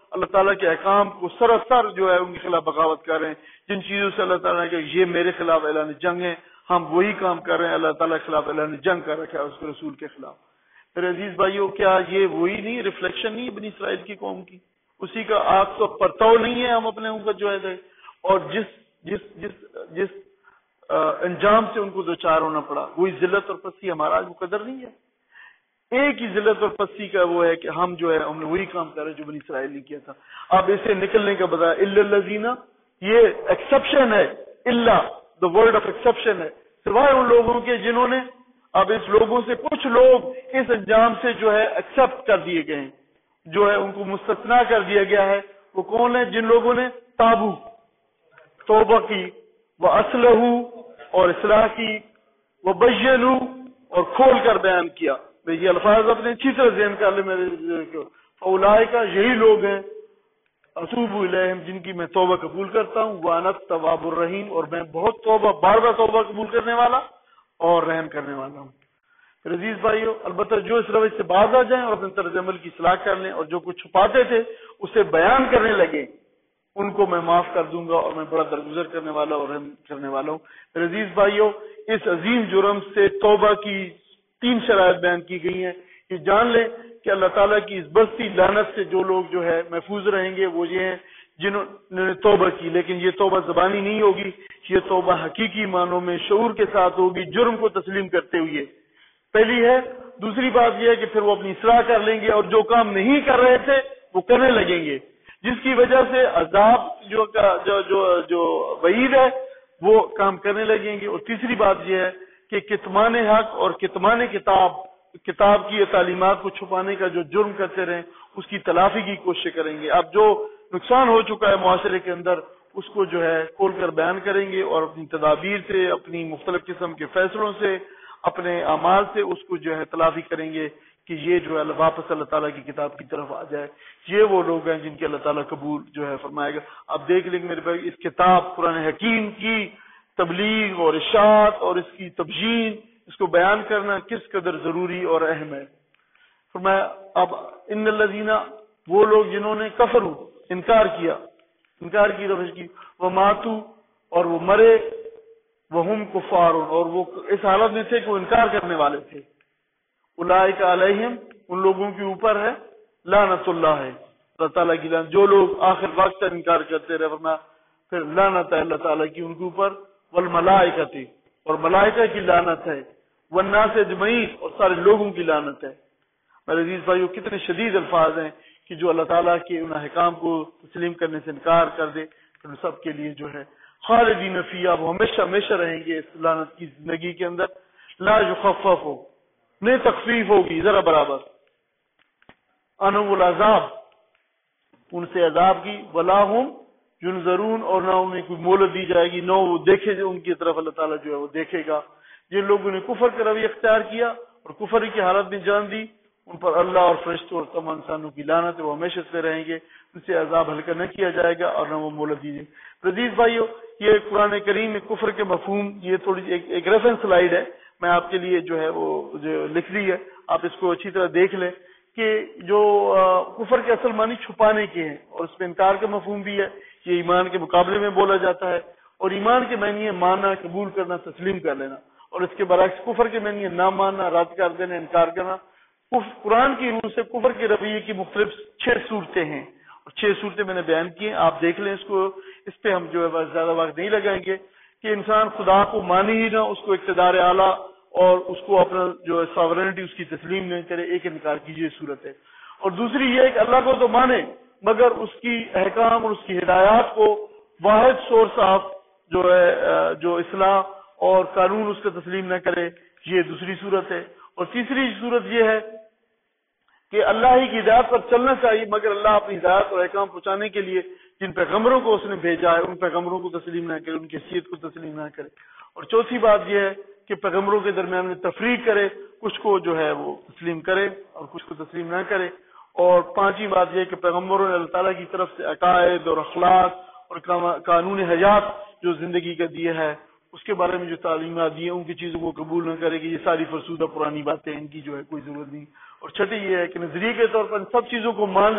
اللہ تعالیٰ کے احکام کو سراسر جو ہے ان کے خلاف بغاوت کر رہے ہیں. جن چیزوں سے اللہ تعالیٰ نے کہ یہ میرے خلاف اعلان جنگ ہے، ہم وہی کام کر رہے ہیں. اللہ تعالیٰ کے خلاف اعلان جنگ کر رکھا ہے اس کے رسول کے خلاف. میرے عزیز بھائیو، کیا یہ وہی نہیں ریفلیکشن نہیں ہے بنی اسرائیل کی قوم کی؟ اسی کا آگ تو پرتاؤ نہیں ہے ہم اپنے اوپر جو ہے. اور جس جس جس جس انجام سے ان کو دوچار ہونا پڑا، وہی ذلت اور پستی ہمارا آج مقدر نہیں ہے. ایک ہی ذلت اور پستی کا وہ ہے کہ ہم جو ہے ہم نے وہی کام کر رہے ہیں جو بنی اسرائیل نے کیا تھا. اب اسے نکلنے کا بتایا الا الذین، یہ ایکسپشن ہے. الا دا ورڈ آف ایکسپشن ہے، سوائے ان لوگوں کے جنہوں نے. اب اس لوگوں سے کچھ لوگ اس انجام سے جو ہے ایکسپٹ کر دیے گئے ہیں، جو ہے ان کو مستثنا کر دیا گیا ہے. وہ کون ہے؟ جن لوگوں نے تابو، توبہ کی، وہ اصلحو اور اصلاح کی، وہ بینو اور کھول کر بیان کیا. یہ الفاظ اپنے اچھی طرح ذہن کر لیں میرے. اولئک، یہی لوگ ہیں، اتوب الیہم، جن کی میں توبہ قبول کرتا ہوں. وانا التواب الرحیم، اور میں بہت توبہ، بار بار توبہ قبول کرنے والا اور رحم کرنے والا ہوں. پھر عزیز بھائیو، البتہ جو اس روش سے باز آ جائیں اور اپنے طرز عمل کی اصلاح کر لیں اور جو کچھ چھپاتے تھے اسے بیان کرنے لگے، ان کو میں معاف کر دوں گا اور میں بڑا درگزر کرنے والا اور رحم کرنے والا ہوں. پھر عزیز بھائیو، اس عظیم جرم سے توبہ کی 3 شرائط بیان کی گئی ہیں. یہ جان لیں کہ اللہ تعالیٰ کی اس بستی لعنت سے جو لوگ جو ہے محفوظ رہیں گے وہ یہ ہیں جنہوں نے توبہ کی. لیکن یہ توبہ زبانی نہیں ہوگی، یہ توبہ حقیقی معنوں میں شعور کے ساتھ ہوگی، جرم کو تسلیم کرتے ہوئے. پہلی ہے. دوسری بات یہ ہے کہ پھر وہ اپنی اصلاح کر لیں گے اور جو کام نہیں کر رہے تھے وہ کرنے لگیں گے، جس کی وجہ سے عذاب جو وعید ہے وہ کام کرنے لگیں گے. اور تیسری بات یہ ہے کہ کتمان حق اور کتمان کتاب کی تعلیمات کو چھپانے کا جو جرم کرتے رہیں اس کی تلافی کی کوشش کریں گے. اب جو نقصان ہو چکا ہے معاشرے کے اندر اس کو جو ہے کھول کر بیان کریں گے اور اپنی تدابیر سے، اپنی مختلف قسم کے فیصلوں سے، اپنے اعمال سے اس کو جو ہے تلافی کریں گے کہ یہ جو ہے واپس اللہ تعالیٰ کی کتاب کی طرف آ جائے. یہ وہ لوگ ہیں جن کے اللہ تعالیٰ قبول جو ہے فرمائے گا. اب دیکھ لیں میرے بھائی، اس کتاب قرآن حکیم کی تبلیغ اور اشاعت اور اس کی تبیین، اس کو بیان کرنا کس قدر ضروری اور اہم ہے. فرمایا اب ان الذین، وہ لوگ جنہوں نے کفروا، انکار کی روش کی، وہ ماتو اور وہ مرے، وہم کفار، اور وہ اس حالت میں تھے کہ وہ انکار کرنے والے تھے. اولئک علیہم، ان لوگوں کے اوپر ہے لعنت اللہ ہے، اللہ تعالیٰ کی لعنت. جو لوگ آخر وقت تک انکار کرتے رہے، ورنہ پھر لعنت ہے اللہ تعالیٰ کی ان کے اوپر. والملائکۃ، اور ملائکہ کی لعنت ہے. والناس اجمعین، اور سارے لوگوں کی لعنت ہے. میرے عزیز بھائیو، کتنے شدید الفاظ ہیں کہ جو اللہ تعالیٰ کے ان احکام کو تسلیم کرنے سے انکار کر دے تو سب کے لیے جو ہے خالدین فیہا، وہ ہمیشہ ہمیشہ رہیں گے اس لعنت کی زندگی کے اندر. لا یخفف، نہیں تخفیف ہوگی ذرا برابر. عنہم العذاب، ان سے عذاب کی. ولا ہم ینظرون، اور نہ انہیں کوئی مہلت دی جائے گی، نہ وہ دیکھے ان کی طرف اللہ تعالیٰ جو ہے وہ دیکھے گا. جن لوگوں نے کفر کا رویہ اختیار کیا اور کفر کی حالت میں جان دی، ان پر اللہ اور فرشتوں اور تمام انسانوں کی لعنت ہے، وہ ہمیشہ سے رہیں گے. ان سے عذاب ہلکا نہ کیا جائے گا اور نہ وہ مہلت دی جائے گی. عزیز بھائیو، یہ قرآن کریم میں کفر کے مفہوم، یہ تھوڑی ایک ریفرنس سلائیڈ ہے، میں آپ کے لیے جو ہے وہ جو لکھ لی ہے، آپ اس کو اچھی طرح دیکھ لیں کہ جو کفر کے اصل معنی چھپانے کے ہیں، اور اس میں انکار کا مفہوم بھی ہے. یہ ایمان کے مقابلے میں بولا جاتا ہے، اور ایمان کے معنی ہے ماننا، قبول کرنا، تسلیم کر لینا. اور اس کے برعکس کفر کے معنی ہے نہ ماننا، رد کر دینا، انکار کرنا. قرآن کی روح سے کفر کے رویے کی مختلف 6 صورتیں ہیں، اور 6 صورتیں میں نے بیان کی ہیں. آپ دیکھ لیں اس کو، اس پہ ہم جو ہے بس زیادہ وقت نہیں لگائیں گے کہ انسان خدا کو مانے ہی نہ، اس کو اقتدار اعلیٰ اور اس کو اپنا جو ساورنٹی اس کی تسلیم نہیں کرے، ایک انکار کی یہ صورت ہے. اور دوسری یہ ہے کہ اللہ کو تو مانے مگر اس کی احکام اور اس کی ہدایات کو واحد سورس آف جو ہے جو اصلاح اور قانون اس کا تسلیم نہ کرے، یہ دوسری صورت ہے. اور تیسری صورت یہ ہے کہ اللہ ہی کی ہدایت پر چلنا چاہیے، مگر اللہ اپنی ہدایت اور احکام پہنچانے کے لیے جن پیغمبروں کو اس نے بھیجا ہے ان پیغمبروں کو تسلیم نہ کرے، ان کی حیثیت کو تسلیم نہ کرے. اور چوتھی بات یہ ہے کہ پیغمبروں کے درمیان میں تفریق کرے، کچھ کو جو ہے وہ تسلیم کرے اور کچھ کو تسلیم نہ کرے. اور پانچویں بات یہ کہ پیغمبروں نے اللہ تعالیٰ کی طرف سے عقائد اور اخلاق اور قانون حیات جو زندگی کا دیا ہے اس کے بارے میں جو تعلیمات دی ہیں ان کی چیزوں کو قبول نہ کرے کہ یہ ساری فرسودہ پرانی باتیں، ان کی جو ہے کوئی ضرورت نہیں. اور چھٹی یہ ہے کہ نظریے کے طور پر ان سب چیزوں کو مان لے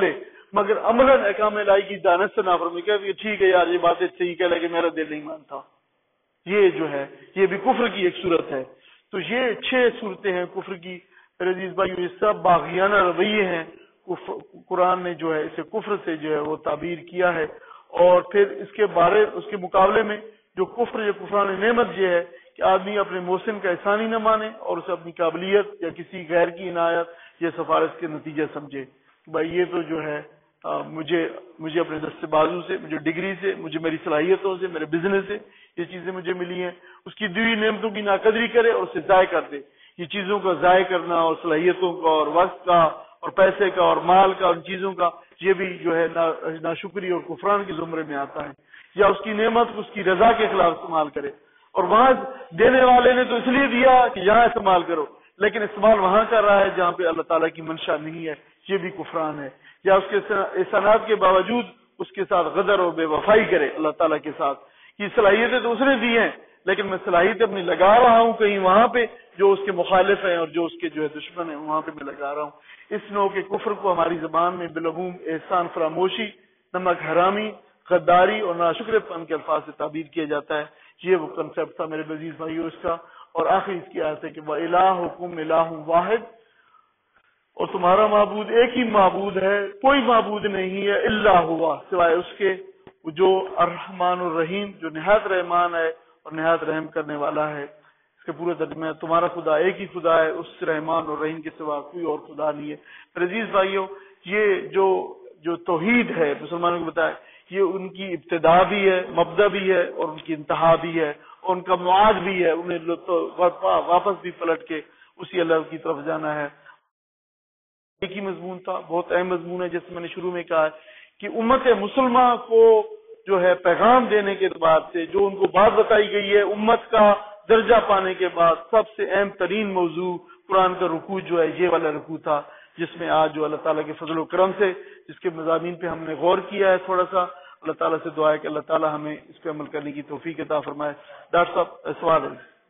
مگر عملاً احکام الہی کی دانت سے نافرمانی کہ ٹھیک ہے یار یہ باتیں صحیح کہہ لگے میرا دل نہیں مانتا، یہ جو ہے یہ بھی کفر کی ایک صورت ہے۔ تو یہ 6 صورتیں ہیں کفر کی میرے عزیز بھائیو، یہ سب باغیانہ رویے ہیں۔ قرآن نے جو ہے اسے کفر سے جو ہے وہ تعبیر کیا ہے، اور پھر اس کے مقابلے میں جو کفر یا کفران نعمت یہ ہے کہ آدمی اپنے محسن کا احسان ہی نہ مانے اور اسے اپنی قابلیت یا کسی غیر کی عنایت یا سفارش کے نتیجہ سمجھے کہ بھائی یہ تو جو ہے مجھے اپنے دست بازو سے، مجھے ڈگری سے، مجھے میری صلاحیتوں سے، میرے بزنس سے یہ چیزیں مجھے ملی ہیں، اس کی دی نعمتوں کی ناقدری کرے اور اسے ضائع کر دے۔ یہ چیزوں کا ضائع کرنا اور صلاحیتوں کا اور وقت کا اور پیسے کا اور مال کا، ان چیزوں کا، یہ بھی جو ہے ناشکری اور کفران کے زمرے میں آتا ہے۔ یا اس کی نعمت اس کی رضا کے خلاف استعمال کرے، اور وہاں دینے والے نے تو اس لیے دیا کہ یہاں استعمال کرو، لیکن استعمال وہاں کر رہا ہے جہاں پہ اللہ تعالیٰ کی منشا نہیں ہے، یہ بھی کفران ہے۔ یا اس کے احسانات کے باوجود اس کے ساتھ غدر اور بے وفائی کرے اللہ تعالیٰ کے ساتھ، یہ صلاحیتیں تو اس نے دی ہیں لیکن میں صلاحیتیں اپنی لگا رہا ہوں کہیں وہاں پہ جو اس کے مخالف ہیں اور جو اس کے جو ہے دشمن ہیں وہاں پہ میں لگا رہا ہوں۔ اس نوع کے کفر کو ہماری زبان میں بالعموم احسان فراموشی، نمک حرامی، غداری اور ناشکر پن کے الفاظ سے تعبیر کیا جاتا ہے۔ یہ وہ کنسپٹ تھا میرے عزیز بھائیو اس کا، اور آخری اس کی آیت ہے کہ وَإِلَٰهُكُمْ إِلَٰهٌ وَاحِدٌ، اور تمہارا معبود ایک ہی معبود ہے، کوئی معبود نہیں ہے الا ہوا، سوائے اس کے جو الرحمن الرحیم، جو نہایت رحمان ہے اور نہایت رحم کرنے والا ہے۔ اس کے پورے ترجمے میں تمہارا خدا ایک ہی خدا ہے، اس رحمان اور رحیم کے سوا کوئی اور خدا نہیں ہے۔ میرے عزیز بھائیو، یہ جو توحید ہے مسلمانوں کو بتایا، یہ ان کی ابتدا بھی ہے، مبدا بھی ہے، اور ان کی انتہا بھی ہے، اور ان کا معاد بھی ہے، انہیں واپس بھی پلٹ کے اسی اللہ کی طرف جانا ہے۔ ایک ہی مضمون تھا، بہت اہم مضمون ہے، جیسے میں نے شروع میں کہا کہ امت مسلمہ کو جو ہے پیغام دینے کے اعتبار سے جو ان کو بات بتائی گئی ہے، امت کا درجہ پانے کے بعد سب سے اہم ترین موضوع قرآن کا رکوع جو ہے یہ والا رکوع تھا، جس میں آج جو اللہ تعالیٰ کے فضل و کرم سے جس کے مضامین پہ ہم نے غور کیا ہے تھوڑا سا، اللہ تعالیٰ سے دعا ہے کہ اللہ تعالیٰ ہمیں اس پہ عمل کرنے کی توفیق عطا فرمائے۔ ڈاکٹر صاحب سوال ہے۔